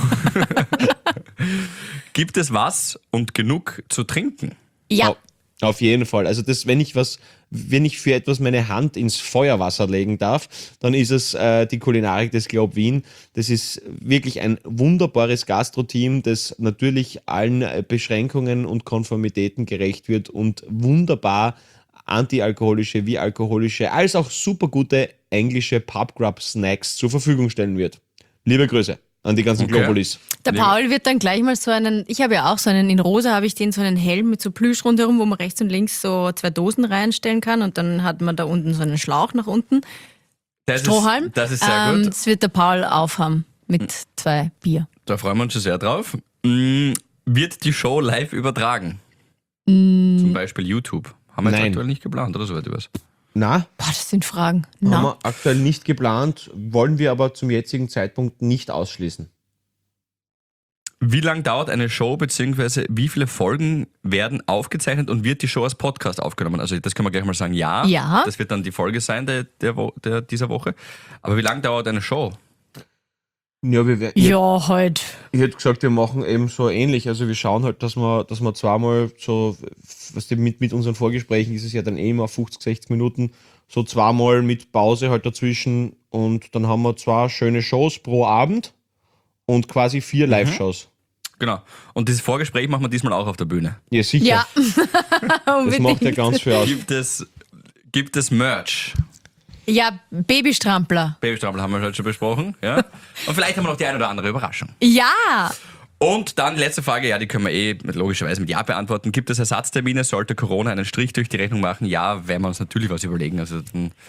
C: Gibt es was und genug zu trinken?
B: Ja.
D: Au- Auf jeden Fall. Also das, wenn ich was, wenn ich für etwas meine Hand ins Feuerwasser legen darf, dann ist es äh, die Kulinarik des Globe Wien. Das ist wirklich ein wunderbares Gastro-Team, das natürlich allen äh, Beschränkungen und Konformitäten gerecht wird und wunderbar antialkoholische wie alkoholische, als auch super gute englische Pub-Grub-Snacks zur Verfügung stellen wird. Liebe Grüße an die ganzen
C: Okay.
D: Globulis.
B: Der Paul wird dann gleich mal so einen, ich habe ja auch so einen, in rosa habe ich den, so einen Helm mit so Plüsch rundherum, wo man rechts und links so zwei Dosen reinstellen kann und dann hat man da unten so einen Schlauch nach unten,
C: Das
B: Strohhalm.
C: Ist, das ist sehr
B: ähm,
C: gut.
B: Das wird der Paul aufhaben mit zwei Bier.
C: Da freuen wir uns schon sehr drauf. Mm, wird die Show live übertragen?
B: Mm.
C: Zum Beispiel YouTube. Haben wir jetzt
D: Nein.
C: aktuell nicht geplant, oder soweit übers?
D: Na,
B: Boah, das sind Fragen.
D: haben
B: Na.
D: wir aktuell nicht geplant, wollen wir aber zum jetzigen Zeitpunkt nicht ausschließen.
C: Wie lang dauert eine Show, beziehungsweise wie viele Folgen werden aufgezeichnet und wird die Show als Podcast aufgenommen? Also das können wir gleich mal sagen, ja.
B: Ja.
C: Das wird dann die Folge sein der, der, Wo- der, dieser Woche. Aber wie lang dauert eine Show?
D: Ja, wir, ich,
B: Ja, halt.
D: ich hätte gesagt, wir machen eben so ähnlich. Also wir schauen halt, dass wir, dass wir zweimal so, was die, mit, mit unseren Vorgesprächen ist es ja dann eh immer fünfzig, sechzig Minuten, so zweimal mit Pause halt dazwischen und dann haben wir zwei schöne Shows pro Abend und quasi vier Live-Shows.
C: Genau. Und dieses Vorgespräch machen wir diesmal auch auf der Bühne.
D: Ja, sicher.
B: Ja.
D: Das macht ja ganz viel aus.
C: Gibt es, gibt es Merch?
B: Ja, Babystrampler.
C: Babystrampel haben wir heute schon besprochen. Ja? Und vielleicht haben wir noch die eine oder andere Überraschung.
B: Ja.
C: Und dann die letzte Frage, ja, die können wir eh mit, logischerweise mit Ja beantworten. Gibt es Ersatztermine? Sollte Corona einen Strich durch die Rechnung machen? Ja, werden wir uns natürlich was überlegen. Also dann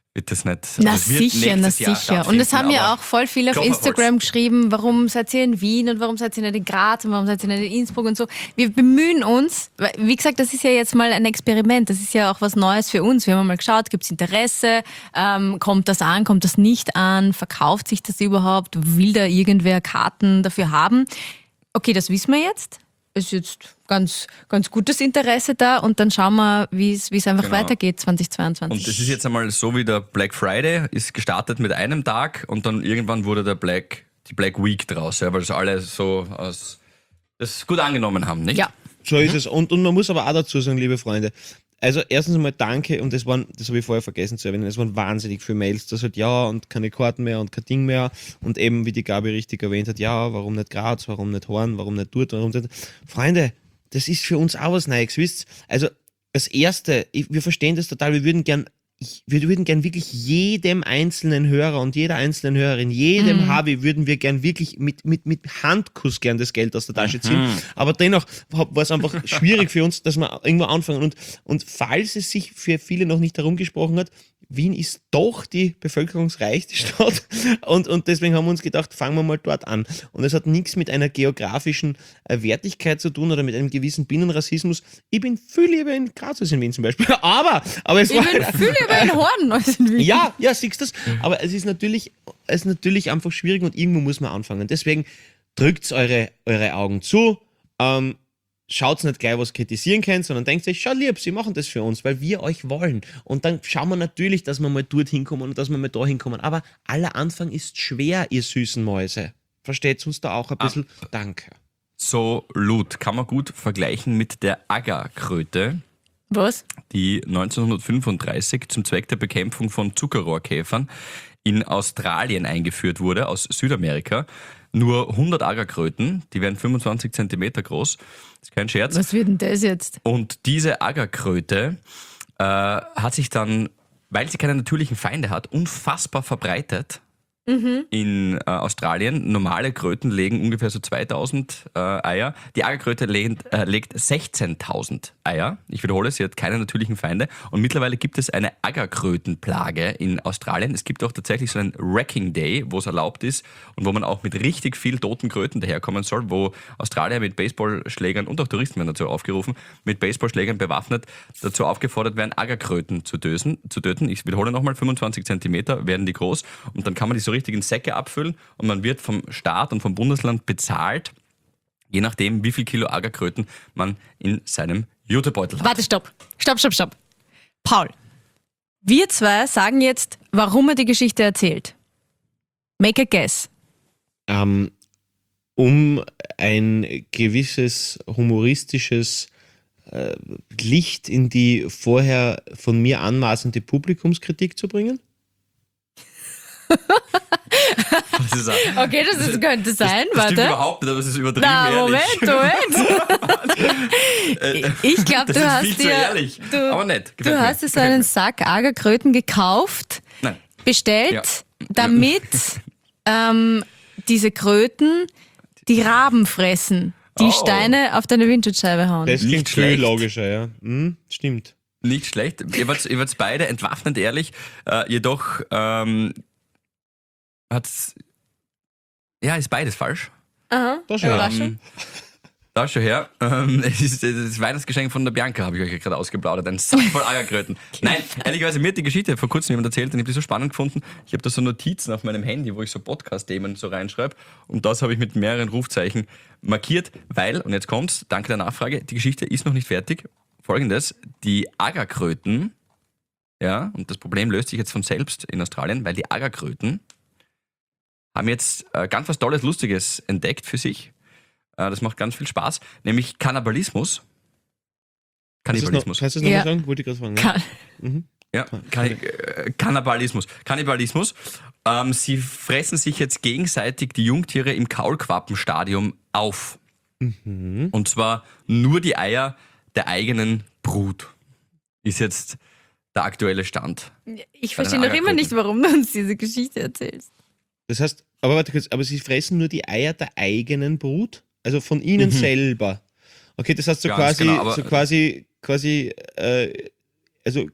C: wird das nicht.
B: Na
C: also es wird
B: sicher, na
C: nächstes Jahr
B: sicher. Und es haben
C: stattfinden,
B: ja
C: aber
B: auch voll viele auf
C: Klopf auf
B: Instagram
C: Holz.
B: geschrieben, warum seid ihr in Wien und warum seid ihr nicht in Graz und warum seid ihr nicht in Innsbruck und so. Wir bemühen uns, weil, wie gesagt, das ist ja jetzt mal ein Experiment, das ist ja auch was Neues für uns. Wir haben mal geschaut, gibt es Interesse, ähm, kommt das an, kommt das nicht an, verkauft sich das überhaupt, will da irgendwer Karten dafür haben? Okay, das wissen wir jetzt. Ist jetzt ganz, ganz gutes Interesse da und dann schauen wir, wie es wie es einfach
C: Genau.
B: weitergeht zweitausendzweiundzwanzig.
C: Und das ist jetzt einmal so wie der Black Friday, ist gestartet mit einem Tag und dann irgendwann wurde der Black, die Black Week draus, ja, weil das alle so aus, das gut angenommen haben, nicht?
B: Ja.
D: So ist es. Und, und man muss aber auch dazu sagen, liebe Freunde, also erstens einmal danke, und das waren, das habe ich vorher vergessen zu erwähnen, es waren wahnsinnig viele Mails, das halt ja und keine Karten mehr und kein Ding mehr und eben, wie die Gabi richtig erwähnt hat, ja, warum nicht Graz, warum nicht Horn, warum nicht dort, warum nicht... Freunde, das ist für uns auch was Neues, wisst Also das Erste, ich, wir verstehen das total, wir würden gern Ich, wir würden gern wirklich jedem einzelnen Hörer und jeder einzelnen Hörerin, jedem
B: Mhm.
D: Hobby würden wir gern wirklich mit, mit, mit Handkuss gern das Geld aus der Tasche ziehen. Aber dennoch war es einfach schwierig für uns, dass wir irgendwo anfangen. Und, und falls es sich für viele noch nicht herumgesprochen hat, Wien ist doch die bevölkerungsreichste Stadt und, und deswegen haben wir uns gedacht, fangen wir mal dort an. Und es hat nichts mit einer geografischen äh, Wertigkeit zu tun oder mit einem gewissen Binnenrassismus. Ich bin viel lieber in Graz als in Wien zum Beispiel. Aber, aber es
B: Ich
D: war...
B: bin viel lieber in Horn als in Wien.
D: Ja, ja, siehst du das? Aber es ist natürlich, es ist natürlich einfach schwierig und irgendwo muss man anfangen. Deswegen drückt eure, eure Augen zu, ähm, schaut nicht gleich, was kritisieren könnt, sondern denkt sich, schau lieb, sie machen das für uns, weil wir euch wollen. Und dann schauen wir natürlich, dass wir mal dort hinkommen und dass wir mal da hinkommen. Aber aller Anfang ist schwer, ihr süßen Mäuse. Versteht uns da auch ein bisschen? Danke.
C: So Loot kann man gut vergleichen mit der Agarkröte,
B: Was?
C: die neunzehnhundertfünfunddreißig zum Zweck der Bekämpfung von Zuckerrohrkäfern in Australien eingeführt wurde, aus Südamerika. Nur hundert Agarkröten, die werden fünfundzwanzig Zentimeter groß. Das ist kein Scherz.
B: Was wird denn das jetzt?
C: Und diese Agarkröte äh, hat sich dann, weil sie keine natürlichen Feinde hat, unfassbar verbreitet in äh, Australien. Normale Kröten legen ungefähr so zweitausend äh, Eier. Die Agarkröte legt, äh, legt sechzehntausend Eier. Ich wiederhole, sie hat keine natürlichen Feinde. Und mittlerweile gibt es eine Agarkrötenplage in Australien. Es gibt auch tatsächlich so einen Wrecking Day, wo es erlaubt ist und wo man auch mit richtig viel toten Kröten daherkommen soll, wo Australier mit Baseballschlägern und auch Touristen werden dazu aufgerufen, mit Baseballschlägern bewaffnet, dazu aufgefordert werden, Agarkröten zu, dösen, zu töten. Ich wiederhole nochmal, fünfundzwanzig Zentimeter werden die groß und dann kann man die so richtig in Säcke abfüllen und man wird vom Staat und vom Bundesland bezahlt, je nachdem, wie viel Kilo Agarkröten man in seinem Jutebeutel hat.
B: Warte, stopp. Stopp, stopp, stopp. Paul, wir zwei sagen jetzt, warum er die Geschichte erzählt. Make a guess.
D: Ähm, um ein gewisses humoristisches äh, Licht in die vorher von mir anmaßende Publikumskritik zu bringen?
C: Das ist, ein-
B: Okay, das ist, könnte sein,
C: das stimmt
B: warte.
C: überhaupt nicht, aber es ist übertrieben
B: Na,
C: ehrlich.
B: Moment, Moment. Ich glaube,
C: Das
B: du
C: ist
B: hast
C: viel zu
B: dir,
C: ehrlich,
B: du,
C: aber nett.
B: du
C: Gefällt mir.
B: hast dir so
C: Gefällt
B: einen
C: mir.
B: Sack Agarkröten gekauft,
C: Nein.
B: bestellt,
C: Ja.
B: damit ähm, diese Kröten die Raben fressen, die
C: Oh.
B: Steine auf deine Windschutzscheibe hauen.
D: Das
C: Nicht
D: klingt viel
C: schlecht.
D: logischer, ja. Hm, stimmt.
C: Nicht schlecht. Ihr wart, ihr wart beide entwaffnend ehrlich. Äh, jedoch ähm, hat's. Ja, ist beides falsch.
B: Aha,
D: Das schon.
B: Überraschung.
C: Ähm, da schon her. Ähm, es ist das Weihnachtsgeschenk von der Bianca, habe ich euch gerade ausgeplaudert. Ein Sack voll Agarkröten. Nein, ehrlicherweise, mir hat die Geschichte vor kurzem jemand erzählt und ich habe die so spannend gefunden. Ich habe da so Notizen auf meinem Handy, wo ich so Podcast-Themen so reinschreibe. Und das habe ich mit mehreren Rufzeichen markiert, weil, und jetzt kommt's, danke der Nachfrage, die Geschichte ist noch nicht fertig. Folgendes: Die Agarkröten, ja, und das Problem löst sich jetzt von selbst in Australien, weil die Agarkröten haben jetzt äh, ganz was Tolles, Lustiges entdeckt für sich. Äh, das macht ganz viel Spaß, nämlich Kannibalismus.
D: Kannst du es noch,
C: Kannibalismus.
D: kannst du es noch
B: Ja.
D: mal sagen? Wollte ich gerade fragen. Ja.
B: Kann-
D: Mhm.
C: Ja, Kanni äh, Kannibalismus. Kannibalismus. Ähm, sie fressen sich jetzt gegenseitig die Jungtiere im Kaulquappenstadium auf.
D: Mhm.
C: Und zwar nur die Eier der eigenen Brut. Ist jetzt der aktuelle Stand.
B: Ich
C: Bei den
B: verstehe noch immer
C: Agarkröten.
B: nicht, warum du uns diese Geschichte erzählst.
D: Das heißt, aber warte kurz, aber sie fressen nur die Eier der eigenen Brut? Also von ihnen
C: Mhm.
D: selber? Okay, das heißt so
C: Ganz
D: quasi,
C: genau, aber-
D: so quasi, quasi, äh, also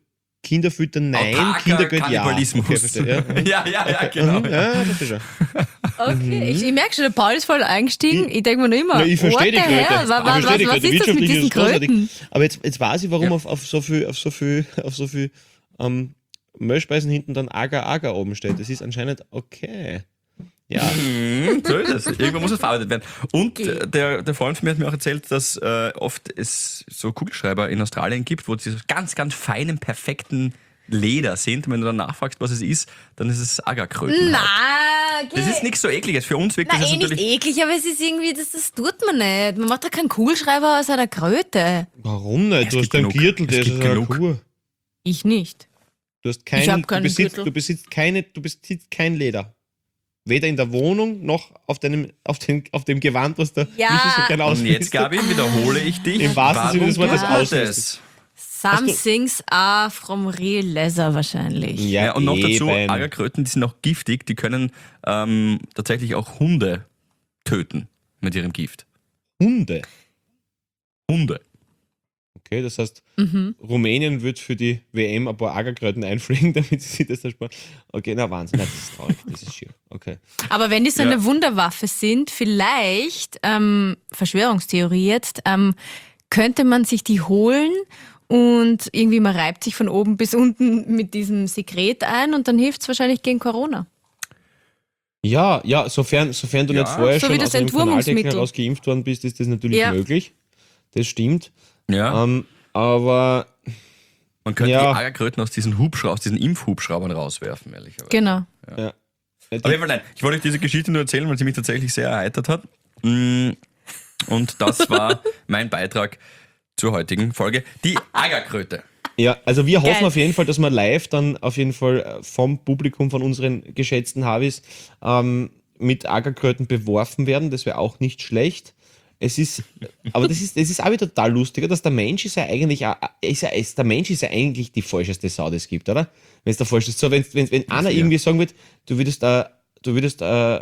D: Kinder füttern, nein,
C: Autarker
D: Kinder gehört ja.
C: Kannibalismus.
D: Okay, verstehe, ja.
C: ja, ja, ja, genau.
D: Mhm, ja, verstehe schon.
B: Okay, ich, ich merke schon, der Paul ist voll eingestiegen. Ich denke mir noch immer,
D: Ja, ich verstehe die
B: what the
D: Kröte.
B: hell? Was,
D: Ich
B: was,
D: verstehe die
B: was, was
D: Kröte.
B: ist das mit
D: Wirtschaftlich
B: diesen
D: ist es großartig.
B: Kröten?
D: Aber jetzt, jetzt weiß ich, warum
C: Ja.
D: auf, auf so viel, auf so viel, auf so viel ähm, Mehlspeisen hinten dann Agar Agar oben steht. Das ist anscheinend okay. Ja.
C: Mhm, so ist es. Irgendwo muss es verarbeitet werden. Und äh, der, der Freund von mir hat mir auch erzählt, dass äh, oft es so Kugelschreiber in Australien gibt, wo sie so ganz, ganz feinen, perfekten Leder sind. Und wenn du dann nachfragst, was es ist, dann ist es Agarkröten.
B: Na, okay.
C: Das ist nichts so ekliges. Für uns wirkt
B: Na,
C: das
B: eh
C: jetzt
B: nicht
C: natürlich.
B: eklig, aber es ist irgendwie, das, das tut man nicht. Man macht doch keinen Kugelschreiber aus einer Kröte.
D: Warum nicht?
C: Es
D: Du hast
C: gibt
D: einen
C: genug.
D: Gürtel,
C: Es
D: der ist
C: gibt
D: aus einer
C: genug.
D: Kuh.
B: Ich nicht.
D: Du hast
B: Ich
D: keinen,
B: hab
D: du
B: keinen
D: besitzt,
B: Gürtel.
D: du besitzt keine, du besitzt kein Leder. Weder in der Wohnung noch auf deinem, auf dem, auf dem Gewand, was der
B: Ja.
D: Michi so gerne
C: Und
D: ausmistet.
C: jetzt, Gabi, wiederhole ich dich.
D: Im wahrsten Sinne des
C: Warum
D: Wortes
C: tut man
D: ausrüstet.
C: das?
B: Some things are from real leather wahrscheinlich.
C: Ja, und noch dazu,
D: eben.
C: Agarkröten, die sind auch giftig, die können ähm, tatsächlich auch Hunde töten mit ihrem Gift.
D: Hunde.
C: Hunde.
D: Okay, das heißt,
B: Mhm.
D: Rumänien wird für die W M ein paar Agerkröten einfliegen, damit sie sich das ersparen. Okay, na Wahnsinn, nein, das ist traurig, das ist schier. Okay.
B: Aber wenn die so
C: Ja.
B: eine Wunderwaffe sind, vielleicht, ähm, Verschwörungstheorie jetzt, ähm, könnte man sich die holen und irgendwie man reibt sich von oben bis unten mit diesem Sekret ein und dann hilft es wahrscheinlich gegen Corona.
D: Ja, ja, sofern, sofern du
C: Ja,
D: nicht vorher
B: so wie
D: schon
B: das
D: aus einem
B: Entwurmungsmittel.
D: Kanaldecken heraus geimpft worden bist, ist das natürlich
B: Ja.
D: möglich. Das stimmt.
C: Ja.
D: Ähm, aber
C: Man könnte
D: ja.
C: die Agarkröten aus diesen Hubschraubern, aus diesen Impfhubschraubern rauswerfen, ehrlicherweise.
B: Genau.
D: ja.
C: Auf jeden Fall nein. Ich wollte euch diese Geschichte nur erzählen, weil sie mich tatsächlich sehr erheitert hat. Mm, Und das war mein Beitrag zur heutigen Folge. Die Agarkröte.
D: Ja, also wir hoffen
B: Geil.
D: auf jeden Fall, dass wir live dann auf jeden Fall äh, vom Publikum von unseren geschätzten Havis ähm, mit Agarkröten beworfen werden. Das wäre auch nicht schlecht. Es ist, aber das ist, das ist auch wieder total lustiger, dass der Mensch ist ja eigentlich, auch- ist ja, ist, der Mensch ist ja eigentlich die falscheste Sau, die es gibt, oder? Wenn es der falscheste, so, wenn, wenn, wenn einer
C: ja.
D: irgendwie sagen wird, du würdest, äh, du würdest, äh,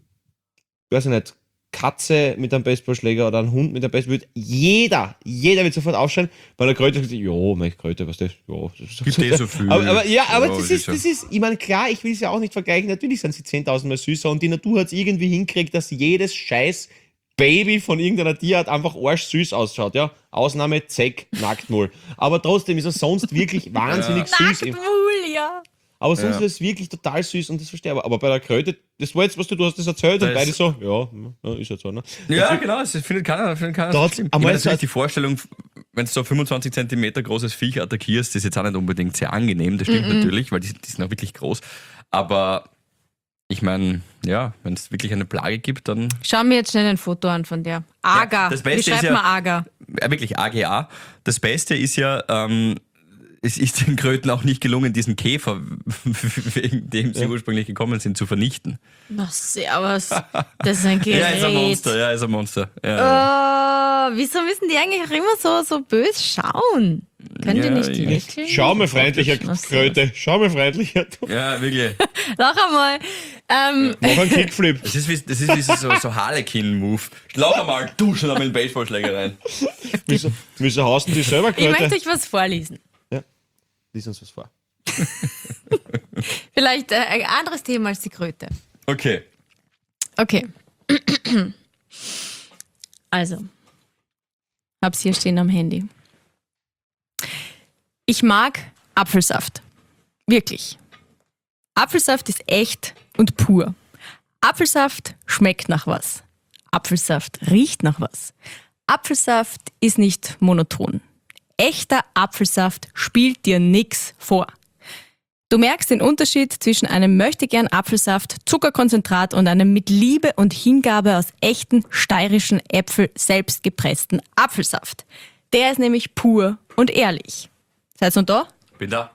D: weiß ich nicht, Katze mit einem Baseballschläger oder einen Hund mit einem Baseball, würde jeder, jeder wird sofort aufschreien, weil der Kröte sagt, ja, meine Kröte, was das, ja, das ist
C: Gibt eh so viel.
D: aber, aber ja, aber
C: Ja,
D: das
C: das
D: ist,
C: ist
D: das ist, ich meine, klar, ich will es ja auch nicht vergleichen, natürlich sind sie zehntausend Mal süßer und die Natur hat es irgendwie hinkriegt, dass jedes scheiß Baby von irgendeiner Tierart einfach arschsüß ausschaut, ja. Ausnahme Zeck, Nacktmull. Aber trotzdem ist er sonst wirklich wahnsinnig süß.
B: Nacktmull, ja.
D: Aber sonst
C: Ja.
D: ist es wirklich total süß und das verstehe ich. Aber bei der Kröte, das war jetzt, was du, du hast das erzählt und
C: Das-
D: beide so, ja, ja, ist jetzt so, ne?
C: Ja, genau, das findet keiner, findet keiner
D: Da
C: so
D: hat's
C: schlimm. Ich
D: einmal
C: meine,
D: so-
C: natürlich die Vorstellung, wenn du so ein fünfundzwanzig Zentimeter großes Viech attackierst, ist jetzt auch nicht unbedingt sehr angenehm, das stimmt natürlich, weil die, die sind auch wirklich groß. Aber ich meine, ja, wenn es wirklich eine Plage gibt, dann
B: Schau mir jetzt schnell ein Foto an von der. Agar.
C: Ja, das Beste
B: Wie schreibt
C: ist ja-
B: man Agar?
C: ja, wirklich A G A. Das Beste ist ja, ähm, es ist den Kröten auch nicht gelungen, diesen Käfer, wegen dem sie ursprünglich gekommen sind, zu vernichten.
B: Na, servus. Das ist ein Gerät.
C: Ja, ist ein Monster, ja, ist ein Monster. Ja, ja.
B: Oh, wieso müssen die eigentlich auch immer so, so bös schauen? Können die
C: Ja,
B: nicht
C: ich-
B: lächeln?
D: Schau mal freundlicher,
B: Ach so.
D: Kröte, schau mal freundlicher.
C: ja wirklich.
B: Noch einmal. Ähm,
D: Mach einen Kickflip.
C: Das ist wie, das ist wie so, so Harlequin-Move. Schlag einmal, du schon einmal einen Baseballschläger rein.
D: Wieso, wieso haust du die selber,
B: ich möchte
D: Kröte?
B: euch was vorlesen.
D: Lies uns was vor.
B: Vielleicht äh, ein anderes Thema als die Kröte.
C: Okay.
B: Okay. Also, hab's hier stehen am Handy. Ich mag Apfelsaft. Wirklich. Apfelsaft ist echt und pur. Apfelsaft schmeckt nach was. Apfelsaft riecht nach was. Apfelsaft ist nicht monoton. Echter Apfelsaft spielt dir nix vor. Du merkst den Unterschied zwischen einem möchtegern Apfelsaft, Zuckerkonzentrat und einem mit Liebe und Hingabe aus echten steirischen Äpfel selbst gepressten Apfelsaft. Der ist nämlich pur und ehrlich. Seid ihr noch da?
C: Bin da.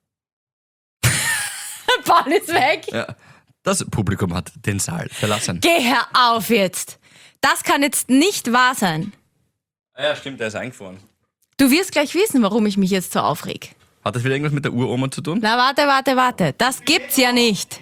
B: Paul ist weg.
C: Ja. Das Publikum hat den Saal verlassen.
B: Geh hör auf jetzt. Das kann jetzt nicht wahr sein.
C: Ja, stimmt, der ist eingefahren.
B: Du wirst gleich wissen, warum ich mich jetzt so aufreg.
C: Hat das wieder irgendwas mit der Uroma zu tun?
B: Na, warte, warte, warte. Das gibt's ja nicht.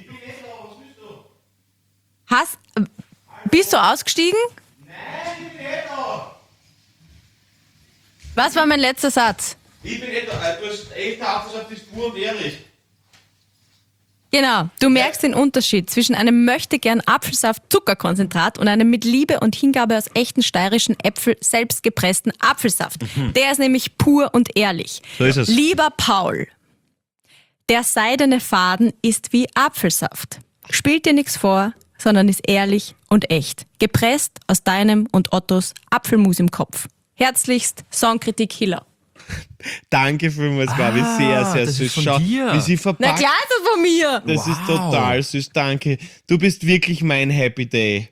B: Hast, bist du ausgestiegen? Nein, ich bin eh da. Was war mein letzter Satz?
D: Ich bin nicht der, du hast echt Apfelsaft, das ist pur und ehrlich.
B: Genau, du merkst den Unterschied zwischen einem möchtegern Apfelsaft-Zuckerkonzentrat und einem mit Liebe und Hingabe aus echten steirischen Äpfel selbst gepressten Apfelsaft. Der ist nämlich pur und ehrlich.
D: So ist es.
B: Lieber Paul, der seidene Faden ist wie Apfelsaft. Spielt dir nichts vor, sondern ist ehrlich und echt. Gepresst aus deinem und Ottos Apfelmus im Kopf. Herzlichst, Songkritik Hiller.
D: Danke vielmals, Gabi. Sehr, sehr
C: das
D: süß.
C: ist von
D: Schau,
C: dir.
D: wie sie
B: Na
D: verpackt.
B: klar ist das von mir.
D: Das ist total süß. Danke. Du bist wirklich mein Happy Day.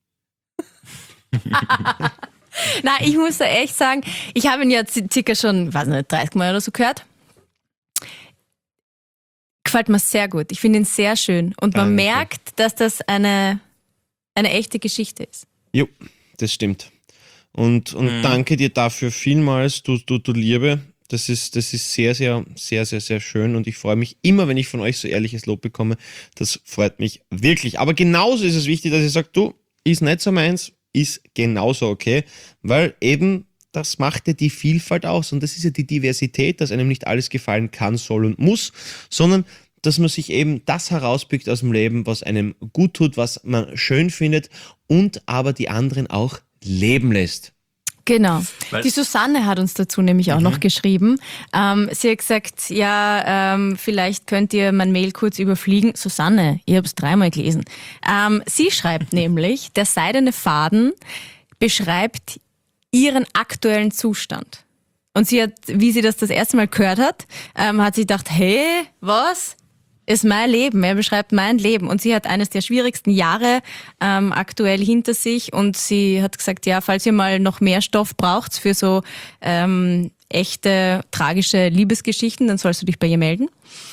B: Na, ich muss da echt sagen, ich habe ihn ja z- circa schon, weiß nicht, dreißig Mal oder so gehört. Gefällt mir sehr gut. Ich finde ihn sehr schön. Und man
D: Danke.
B: merkt, dass das eine, eine echte Geschichte ist.
D: Jo, das stimmt. Und, und danke dir dafür vielmals, du, du, du Liebe. Das ist, das ist sehr, sehr, sehr, sehr, sehr schön. Und ich freue mich immer, wenn ich von euch so ehrliches Lob bekomme. Das freut mich wirklich. Aber genauso ist es wichtig, dass ich sage, du, ist nicht so meins, ist genauso okay. Weil eben, das macht ja die Vielfalt aus. Und das ist ja die Diversität, dass einem nicht alles gefallen kann, soll und muss, sondern dass man sich eben das herauspickt aus dem Leben, was einem gut tut, was man schön findet und aber die anderen auch leben lässt.
B: Genau.
C: Weil-
B: Die Susanne hat uns dazu nämlich auch noch geschrieben. Ähm, sie hat gesagt, ja, ähm, vielleicht könnt ihr mein Mail kurz überfliegen. Susanne, ich habe es dreimal gelesen. Ähm, sie schreibt nämlich, der seidene Faden beschreibt ihren aktuellen Zustand. Und sie hat, wie sie das das erste Mal gehört hat, ähm, hat sie gedacht, hey, was? Ist mein Leben, er beschreibt mein Leben. Und sie hat eines der schwierigsten Jahre ähm, aktuell hinter sich und sie hat gesagt, ja, falls ihr mal noch mehr Stoff braucht für so ähm, echte, tragische Liebesgeschichten, dann sollst du dich bei ihr melden.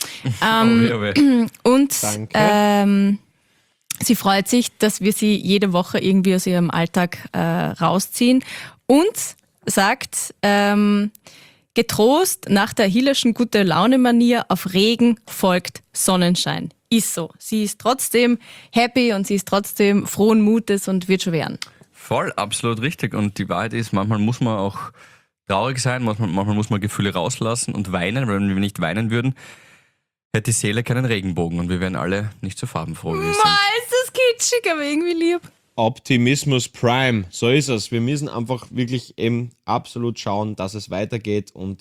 B: Ähm,
C: Oh, weh, oh, weh.
B: und
D: Danke.
B: ähm, sie freut sich, dass wir sie jede Woche irgendwie aus ihrem Alltag äh, rausziehen und sagt, ähm, getrost, nach der Hillerschen Gute-Laune-Manier, auf Regen folgt Sonnenschein. Ist so. Sie ist trotzdem happy und sie ist trotzdem frohen Mutes und wird schon werden.
C: Voll, absolut richtig. Und die Wahrheit ist, manchmal muss man auch traurig sein, manchmal, manchmal muss man Gefühle rauslassen und weinen, weil wenn wir nicht weinen würden, hätte die Seele keinen Regenbogen und wir wären alle nicht so farbenfroh, wie wir sind.
B: Ma, ist das kitschig, aber irgendwie lieb.
D: Optimismus Prime, so ist es. Wir müssen einfach wirklich eben absolut schauen, dass es weitergeht und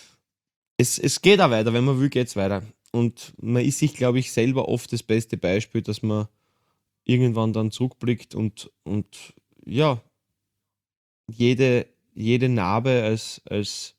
D: es, es geht auch weiter, wenn man will, geht es weiter. Und man ist sich, glaube ich, selber oft das beste Beispiel, dass man irgendwann dann zurückblickt und, und ja, jede, jede Narbe als, als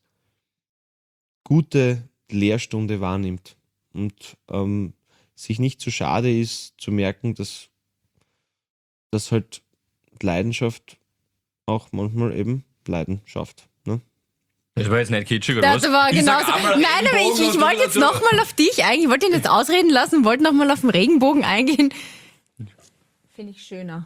D: gute Lehrstunde wahrnimmt und ähm, sich nicht zu schade ist, zu merken, dass dass halt Leidenschaft auch manchmal eben Leiden schafft. Ne?
C: Das war jetzt nicht kitschig, oder
B: Das
C: was?
B: war
C: Ich
B: genau
C: sag
B: so.
C: einmal
B: Nein, aber
C: Regenbogen
B: ich, ich
C: und
B: wollte
C: du
B: jetzt
C: dazu-
B: nochmal auf dich eingehen. Ich wollte ihn jetzt ausreden lassen, wollte nochmal auf den Regenbogen eingehen. Finde ich schöner.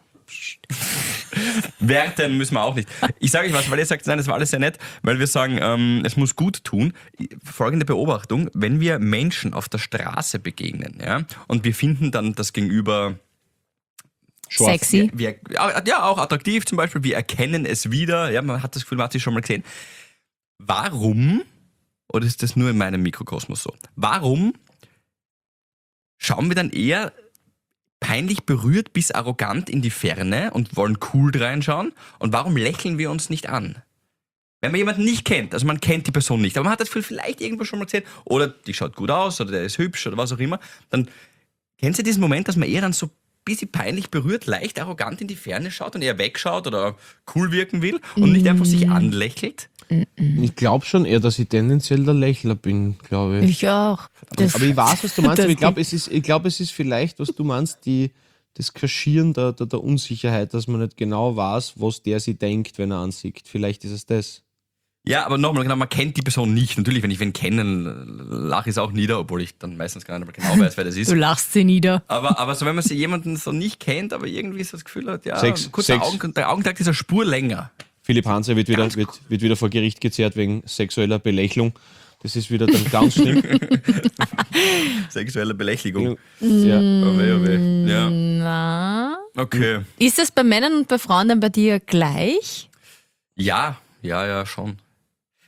C: Werten müssen wir auch nicht. Ich sage euch was, weil ihr sagt, nein, das war alles sehr nett, weil wir sagen, ähm, es muss gut tun. Folgende Beobachtung, wenn wir Menschen auf der Straße begegnen, ja, und wir finden dann das Gegenüber
D: Schwarz.
B: Sexy.
C: wir, ja, auch attraktiv zum Beispiel, wir erkennen es wieder, ja, man hat das Gefühl, man hat sie schon mal gesehen. Warum, oder ist das nur in meinem Mikrokosmos so, warum schauen wir dann eher peinlich berührt bis arrogant in die Ferne und wollen cool reinschauen? Und warum lächeln wir uns nicht an? Wenn man jemanden nicht kennt, also man kennt die Person nicht, aber man hat das Gefühl, vielleicht irgendwo schon mal gesehen, oder die schaut gut aus, oder der ist hübsch, oder was auch immer, dann kennst du diesen Moment, dass man eher dann so ein bisschen peinlich berührt, leicht arrogant in die Ferne schaut und eher wegschaut oder cool wirken will und nicht einfach sich anlächelt?
D: Ich glaube schon eher, dass ich tendenziell der Lächler bin, glaube ich.
B: Ich auch. Das,
D: Aber ich weiß, was du meinst,
B: das
D: aber ich glaube, es, ist- ich glaub, es ist vielleicht, was du meinst, die, das Kaschieren der, der, der Unsicherheit, dass man nicht genau weiß, was der sich denkt, wenn er ansieht. Vielleicht ist es das.
C: Ja, aber nochmal, genau, man kennt die Person nicht. Natürlich, wenn ich wen kennen, lache ich es auch nieder, obwohl ich dann meistens gar nicht mehr genau weiß, wer das ist.
B: du lachst sie nieder.
C: Aber, aber so, wenn man sie jemanden so nicht kennt, aber irgendwie so das Gefühl hat, ja,
D: Sex-
C: kurz der,
D: Sex.
C: Augen, der Augenkontakt ist eine Spur länger.
D: Philipp Hanser wird wieder, wird, wird wieder vor Gericht gezerrt wegen sexueller Belächelung. Das ist wieder dann ganz schlimm.
C: Sexuelle Belästigung.
D: ja.
C: Oh weh, oh weh. Ja,
B: Na?
C: okay.
B: Ist es bei Männern und bei Frauen dann bei dir gleich?
C: Ja, ja, ja, schon.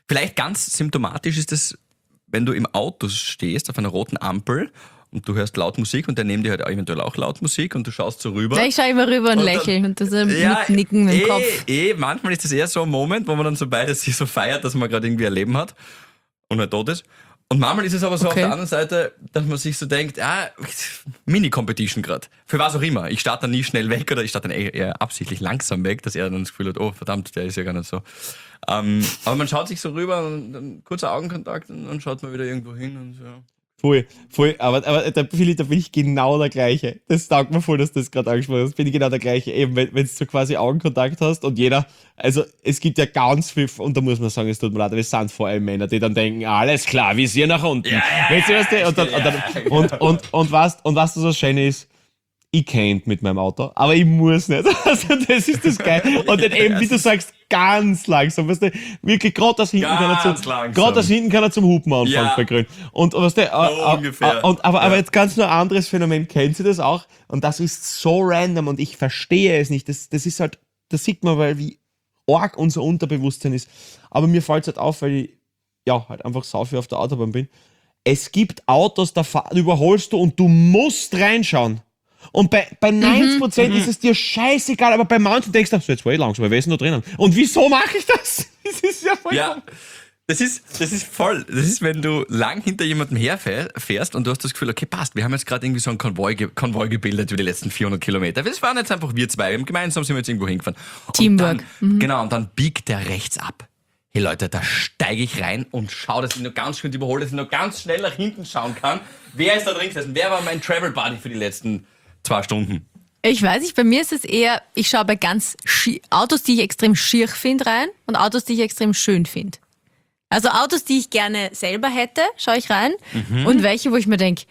C: Vielleicht ganz symptomatisch ist es, wenn du im Auto stehst auf einer roten Ampel und du hörst laut Musik und der neben dir hört eventuell auch laut Musik und du schaust so rüber.
B: Ja, ich schaue immer rüber und,
C: Und
B: lächle
C: dann-
B: und das so
C: Ja,
B: mitnicken mit dem
C: eh,
B: Kopf.
C: Eh, manchmal ist das eher so ein Moment, wo man dann so beides sich so feiert, dass man gerade irgendwie ein Leben hat und halt tot ist. Und manchmal ist es aber so
B: Okay.
C: auf der anderen Seite, dass man sich so denkt, ah, Mini-Competition gerade. Für was auch immer. Ich starte dann nie schnell weg oder ich starte dann eher, eher absichtlich langsam weg, dass er dann das Gefühl hat, oh verdammt, der ist ja gar nicht so. Ähm, aber man schaut sich so rüber und dann kurzer Augenkontakt und dann schaut man wieder irgendwo hin und so.
D: Voll, voll, aber, aber da, Philipp, da bin ich genau der gleiche. Das taugt mir voll, dass du das gerade angesprochen hast. Bin ich genau der gleiche. Eben, wenn wenn du so quasi Augenkontakt hast und jeder, also es gibt ja ganz viel, und da muss man sagen, es tut mir leid, aber es sind vor allem Männer, die dann denken, alles klar, Visier nach unten.
C: Ja, ja,
D: Weißt du, was der, und, dann, und, dann, und, und, und, was, und was das so schön ist, ich kennt mit meinem Auto, aber ich muss nicht. Also das ist das Geil. Und dann eben, wie du sagst, ganz langsam, weißt du, wirklich gerade das hinten kann er
C: Ganz
D: zum,
C: langsam.
D: gerade das hinten kann er zum Hupen anfangen
C: Ja.
D: bei Grün. Und weißt du, äh,
C: ungefähr.
D: äh, und, aber, aber
C: Ja.
D: jetzt ganz nur ein anderes Phänomen, kennt Sie das auch? Und das ist so random und ich verstehe es nicht. Das, das ist halt, das sieht man, weil wie arg unser Unterbewusstsein ist. Aber mir fällt es halt auf, weil ich ja halt einfach sau viel auf der Autobahn bin. Es gibt Autos, da fahr, überholst du und du musst reinschauen. Und bei, bei neunzig Prozent ist es dir scheißegal, aber bei manchen denkst du, so jetzt war ich langsam, wer ist denn da drinnen? Und wieso mache ich das? Das ist ja voll.
C: Ja, das ist, das ist voll. Das ist, wenn du lang hinter jemandem herfährst und du hast das Gefühl, okay, passt, wir haben jetzt gerade irgendwie so einen Konvoi, ge- Konvoi gebildet über die letzten vierhundert Kilometer. Das waren jetzt einfach wir zwei. Wir haben gemeinsam sind wir jetzt irgendwo hingefahren. Und
B: Teamwork.
C: Dann, Genau, und dann biegt der rechts ab. Hey Leute, da steige ich rein und schaue, dass ich nur ganz schön überhole, dass ich nur ganz schnell nach hinten schauen kann. Wer ist da drin gesessen? Wer war mein Travel Buddy für die letzten zwei Stunden?
B: Ich weiß nicht, bei mir ist es eher, ich schaue bei ganz schi- Autos, die ich extrem schier finde, rein und Autos, die ich extrem schön finde. Also Autos, die ich gerne selber hätte, schaue ich rein und welche, wo ich mir denke,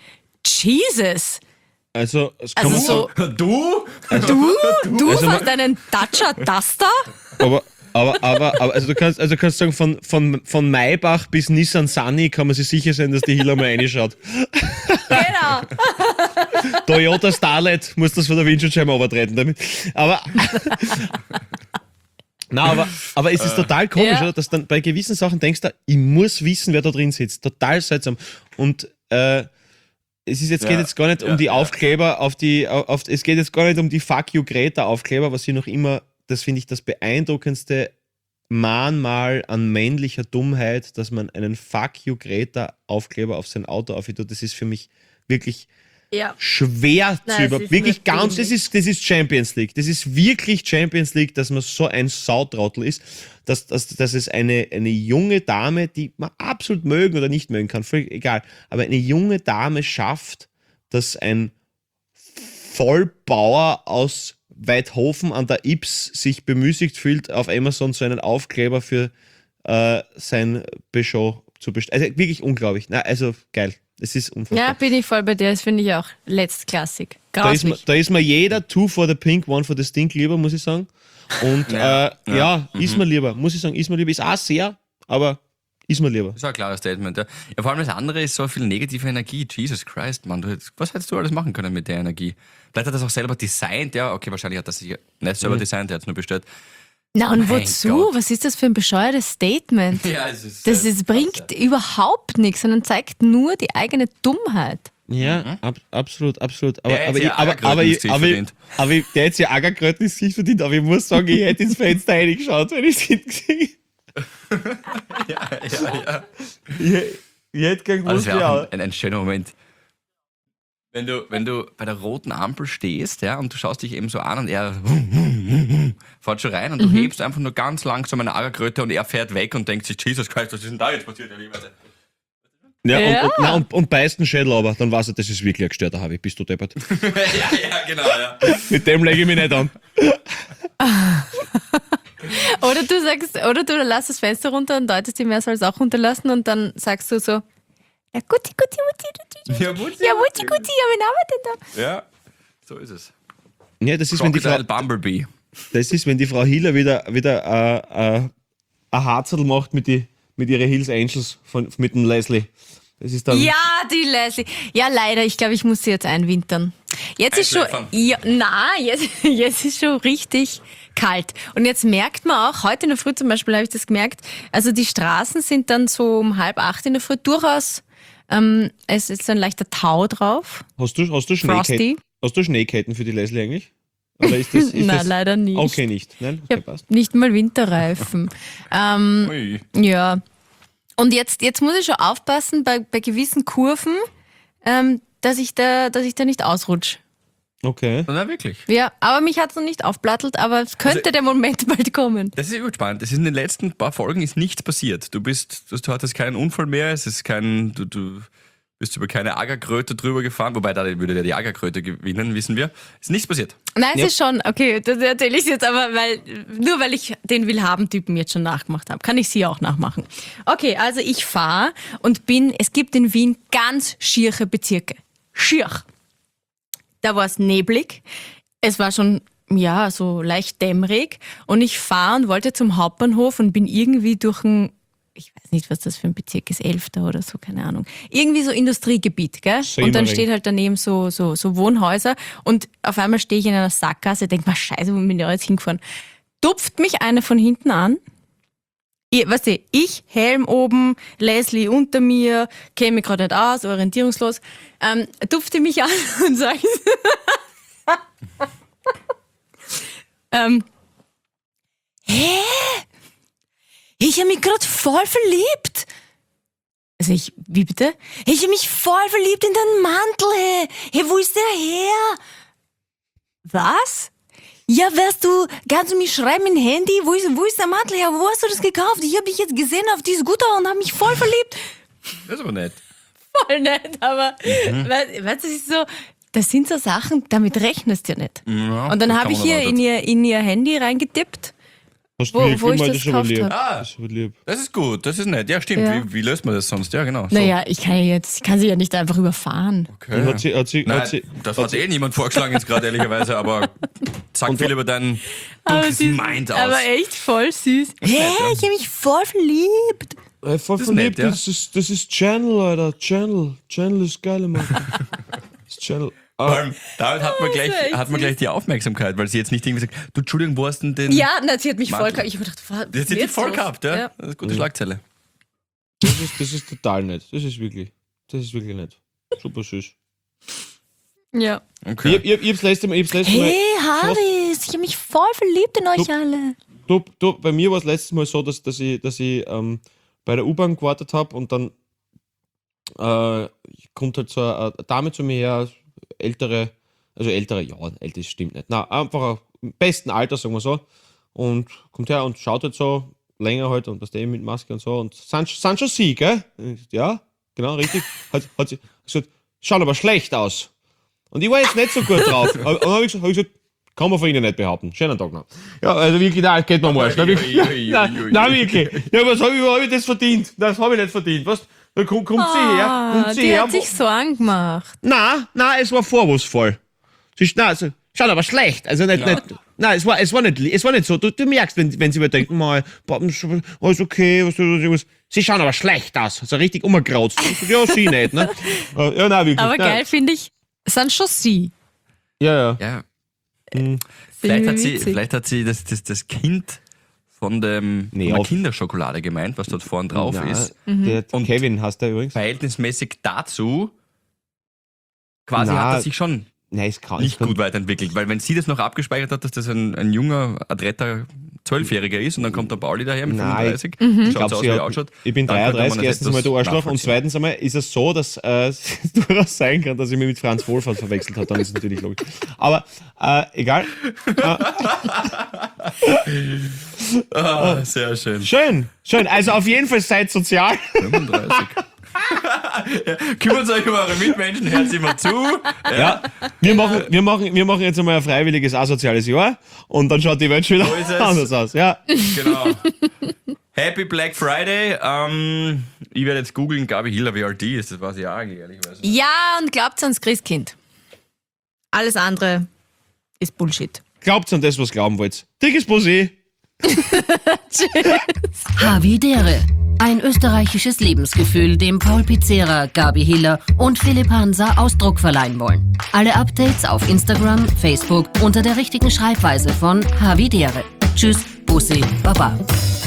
B: Jesus,
D: Also, es
B: also
D: kommt
B: so,
C: Du?
B: du, du
D: Also
B: hast einen Dacia Duster?
D: aber, aber, aber, aber, also du kannst, also du kannst sagen, von, von, von Maybach bis Nissan Sunny kann man sich sicher sein, dass die Hilla mal reinschaut.
B: Genau.
D: Toyota Starlet muss das von der Windschutzscheibe übertreten damit. Aber, na, aber, aber es ist total komisch,
B: Ja.
D: oder? Dass dann bei gewissen Sachen denkst du, ich muss wissen, wer da drin sitzt. Total seltsam. Und äh, es ist jetzt,
C: Ja,
D: geht jetzt gar nicht
C: ja,
D: um die
C: ja.
D: Aufkleber, auf die, auf, es geht jetzt gar nicht um die Fuck You Greta Aufkleber, was sie noch immer, das finde ich das beeindruckendste Mahnmal an männlicher Dummheit, dass man einen Fuck You Greta Aufkleber auf sein Auto aufhängt. Das ist für mich wirklich
B: Ja.
D: schwer
B: Nein,
D: zu
B: es
D: über.
B: ist
D: Wirklich
B: nur
D: ganz, das
B: dämlich.
D: ist, das ist Champions League. Das ist wirklich Champions League, dass man so ein Sautrottel ist, dass, dass, dass es eine, eine junge Dame, die man absolut mögen oder nicht mögen kann, völlig egal, aber eine junge Dame schafft, dass ein Vollbauer aus Weidhofen an der Ips sich bemüßigt fühlt, auf Amazon so einen Aufkleber für äh, sein Peugeot zu bestellen. Also wirklich unglaublich. Na, also geil. Es ist unfassbar.
B: Ja, bin ich voll bei dir. Das finde ich auch letztklassig.
D: Da ist, mir,
B: Grauslich.
D: da ist mir jeder two for the pink, one for the stink lieber, muss ich sagen. Und
C: Ja,
D: ja, äh, ja, ist mir lieber, muss ich sagen, ist mir lieber. Ist auch sehr, aber ist mir lieber.
C: Das ist ein klares Statement, ja. Ja, vor allem das andere ist so viel negative Energie. Jesus Christ, Mann. Du, hättest- was hättest du alles machen können mit der Energie? Vielleicht hat er das auch selber designt, ja. Okay, wahrscheinlich hat er sich nicht selber designt, er hat es nur bestellt.
B: Na und
C: Mein
B: wozu?
C: Gott.
B: Was ist das für ein bescheuertes Statement?
C: Ja, es ist.
B: Das ist, bringt überhaupt nichts, sondern zeigt nur die eigene Dummheit.
D: Ja, ab, absolut, absolut. Aber,
C: Der hätte
D: aber,
C: ja
D: ich, aber,
C: Ackerkröten
D: aber,
C: ins
D: ich,
C: Gesicht
D: aber, ich,
C: verdient.
D: aber ich, der hätte ja Ackerkröten ins Gesicht verdient, aber ich muss sagen, ich hätte ins Fenster reingeschaut, wenn ich es hingesehen
C: ja, ja, ja.
D: ich, ich hätte gern
C: Aber das
D: gewusst,
C: wäre auch
D: ja.
C: ein, ein, ein schöner Moment. Wenn du, wenn du bei der roten Ampel stehst, ja, und du schaust dich eben so an und er fährt schon rein und du hebst einfach nur ganz langsam eine Agerkröte und er fährt weg und denkt sich, Jesus Christ, was ist denn da jetzt passiert?
D: Ja,
B: Ja.
D: Und, und, na, und, und beißt einen Schädel aber, dann weiß er, das ist wirklich ein gestörter Harvey. Bist du deppert?
C: ja, ja, genau, ja.
D: Mit dem lege ich mich nicht an.
B: Oder du sagst, oder du lässt das Fenster runter und deutest ihm, er soll es auch runterlassen und dann sagst du so, ja guti, guti, guti, guti.
C: Ja, Wutzi,
B: Ja, Wuti, Guti, ja, wen haben wir denn da?
C: Ja, so ist es.
D: Ja, das ist, wenn die Frau,
C: Crocodile Bumblebee.
D: das ist, wenn die Frau Hiller wieder, wieder äh, äh, ein Harzerl macht mit, die, mit ihren Hills Angels von, mit dem Leslie. Das ist dann.
B: Ja, die Leslie. Ja, leider, ich glaube, ich muss sie jetzt einwintern. Jetzt ist schon,
C: Einschläfern.
B: ja, na, jetzt, jetzt ist schon richtig kalt. Und jetzt merkt man auch, heute in der Früh zum Beispiel habe ich das gemerkt, also die Straßen sind dann so um halb acht in der Früh durchaus, ähm, es ist ein leichter Tau drauf.
D: Hast du, hast du
B: Frosty?
D: Schneeketten? Hast du Schneeketten für die Leslie eigentlich? Oder ist das, ist
B: Nein,
D: das,
B: leider nicht.
D: Okay, nicht. Nein?
B: Ich
D: Okay,
B: habe
D: passt.
B: nicht mal Winterreifen. ähm,
C: Ui.
B: ja. Und jetzt, jetzt muss ich schon aufpassen bei, bei gewissen Kurven, ähm, dass ich da, dass ich da nicht ausrutsche.
D: Okay.
C: Na, wirklich.
B: Ja, aber mich hat es noch nicht aufplattelt, aber es könnte
C: Also-
B: der Moment bald kommen.
C: Das ist überspannend. Das ist in den letzten paar Folgen ist nichts passiert. Du bist, du hattest keinen Unfall mehr, es ist kein, du, du bist über keine Agerkröte drüber gefahren, wobei da würde ja die Agerkröte gewinnen, wissen wir. Ist nichts passiert.
B: Nein, es
D: Ja.
B: ist schon, okay, das erzähle ich jetzt aber, weil, nur weil ich den Willhaben-Typen jetzt schon nachgemacht habe, kann ich sie auch nachmachen. Okay, also ich fahre und bin, es gibt in Wien ganz schiere Bezirke. Schier. Da war es neblig, es war schon, ja, so leicht dämmerig und ich fahre und wollte zum Hauptbahnhof und bin irgendwie durch ein, ich weiß nicht, was das für ein Bezirk ist, Elfter oder so, keine Ahnung. Irgendwie so Industriegebiet, gell? Und dann
D: Semmering.
B: steht halt daneben so, so, so Wohnhäuser und auf einmal stehe ich in einer Sackgasse, denke mal, scheiße, wo bin ich jetzt hingefahren? Tupft mich eine von hinten an. Ich, weißt du, ich, Helm oben, Leslie unter mir, käme mich gerade nicht aus, orientierungslos, ähm, tupfte mich an und sagt, ähm, hä? Ich habe mich gerade voll verliebt. Also ich, wie bitte? Ich habe mich voll verliebt in deinen Mantel, hey. Hey, wo ist der her? Was? Ja, wirst du, kannst du mich schreiben im Handy? Wo ist, wo ist der Mantel her? Wo hast du das gekauft? Ich habe dich jetzt gesehen auf die Scooter und habe mich voll verliebt.
C: Das ist aber nett.
B: Voll nett, aber
C: Mhm.
B: weißt, weißt du, das ist so, das sind so Sachen, damit rechnest du ja nicht.
C: Ja,
B: Und dann
C: das
B: habe
C: kann
B: ich
C: man
B: hier
C: erwartet.
B: in ihr, in ihr Handy reingetippt.
D: Hast
B: Wo-
D: du
B: wo ich
D: mal,
B: das
D: ist aber
B: gekauft
D: lieb.
B: hab.
C: Ah.
D: Das ist aber lieb.
C: Das ist gut, das ist nett. Ja, stimmt.
B: Ja.
C: Wie, wie löst man das sonst? Ja, genau. So.
B: Naja, ich kann ja jetzt, ich kann sie ja nicht einfach überfahren.
C: Okay.
D: Und hat sie, hat sie,
C: Nein,
D: hat sie,
C: das hat eh niemand vorgeschlagen jetzt gerade, ehrlicherweise, aber sag viel über dein dunkles
B: sie-
C: Mind aus.
B: aber echt voll süß. Hä, ich habe mich voll verliebt.
D: äh, voll
C: Das ist
D: verliebt,
C: nett, ja.
D: das, ist, das ist Channel, Alter. Channel. Channel ist geil, Mann. Das ist Channel.
C: Vor
D: Ah,
C: allem, damit hat man, gleich,
B: echt
C: hat man gleich die Aufmerksamkeit, weil sie jetzt nicht irgendwie sagt, du, Entschuldigung, wo hast du denn den...
B: Ja, na, sie hat mich voll
C: Mantel.
B: gehabt. Ich hab gedacht, was
C: Das hat die
B: jetzt
C: voll
B: los?
C: gehabt, ja. Das ist eine gute Schlagzeile.
D: das, ist, das ist total nett. Das ist wirklich, das ist wirklich nett. Super süß.
B: Ja.
C: Okay.
D: Ich, ich, ich hab's letzte Mal, ich hab's letzte Mal,
B: Hey, Harris, ich habe mich voll verliebt in euch
D: Du-
B: alle.
D: du, du, bei mir war es letztes Mal so, dass, dass ich, dass ich ähm, bei der U-Bahn gewartet habe und dann äh, kommt halt so eine, eine Dame zu mir her, ältere, also ältere, ja, älter stimmt nicht. Na, einfach im besten Alter, sagen wir so. Und kommt her und schaut halt so länger halt und das der mit Maske und so. Und sind, sind schon sie, gell? Ja, genau, richtig. Hat, hat sie gesagt, schauen aber schlecht aus. Und ich war jetzt nicht so gut drauf. Und dann habe ich, hab ich gesagt, kann man von Ihnen nicht behaupten. Schönen Tag noch. Ja, also wirklich, nein, geht mir am Arsch. Nein, wirklich,
C: Ui, ui, ui,
D: nein,
C: ui.
D: nein, wirklich. Ja, was habe ich, hab ich das verdient? Das habe ich nicht verdient. Was? Dann kommt, kommt sie her.
B: Ah,
D: Kommt sie
B: die
D: her.
B: hat sich Sorgen gemacht.
D: Nein, nein, es war vorwurfsvoll. Sie ist, nein, also, schaut aber schlecht. Also nicht,
C: Ja.
D: nicht, nein, es war, es war nicht, es war nicht so. Du, du merkst, wenn, wenn sie mir denken, mal, boah, alles okay, was, was, was. Sie schauen aber schlecht aus. Also richtig umgekrauzt. Ja, sie nicht, ne? Ja, nein, wirklich.
B: Aber
D: nein.
B: geil finde ich, sind schon sie.
D: Ja, ja.
C: Ja,
B: Finde
C: vielleicht
B: ich
C: hat sie,
B: witzig.
C: vielleicht hat sie das, das, das Kind von, dem,
D: Nee,
C: von der
D: auf-
C: Kinderschokolade gemeint, was dort vorn drauf
D: Nein,
C: ist.
D: Der
C: Und-
D: Kevin heißt der übrigens.
C: Verhältnismäßig dazu, quasi
D: Na,
C: hat er sich schon
D: Nein, es kann
C: nicht
D: es kann-
C: gut weiterentwickelt. Weil wenn sie das noch abgespeichert hat, dass das ein, ein junger, adretter Zwölfjähriger ist und dann kommt der Pauli daher mit
D: Nein,
C: fünfunddreißig,
D: Ich,
C: schaut
D: glaub,
C: so aus,
D: sie
C: wie er
D: hat,
C: ausschaut.
D: ich bin
C: dann könnte man
D: dreiunddreißig,
C: das
D: erstens
C: etwas
D: einmal du Arschloch und
C: nachvollziehen.
D: zweitens einmal ist es so, dass äh, es durchaus sein kann, dass ich mich mit Franz Wohlfahrt verwechselt habe, dann ist es natürlich logisch. Aber äh, egal.
C: Ah, sehr schön.
D: Schön, schön. Also auf jeden Fall seid sozial.
C: fünfunddreißig. Ja, kümmert euch um eure Mitmenschen, hört immer zu.
D: Ja, wir machen, wir machen, wir machen jetzt einmal ein freiwilliges asoziales Jahr und dann schaut die Welt schon
C: So
D: wieder
C: ist es.
D: anders aus. Ja.
C: Genau. Happy Black Friday. Ähm, ich werde jetzt googeln, Gabi Hiller, wie alt die ist. Das weiß ich auch eigentlich, ehrlicherweise.
B: Ja, und glaubt ans Christkind. Alles andere ist Bullshit.
D: Glaubt an das, was glauben wollt. Dickes Bussi.
A: Havidere. Ein österreichisches Lebensgefühl, dem Paul Pizzera, Gabi Hiller und Philipp Hansa Ausdruck verleihen wollen. Alle Updates auf Instagram, Facebook unter der richtigen Schreibweise von Havidere. Tschüss, Bussi, Baba.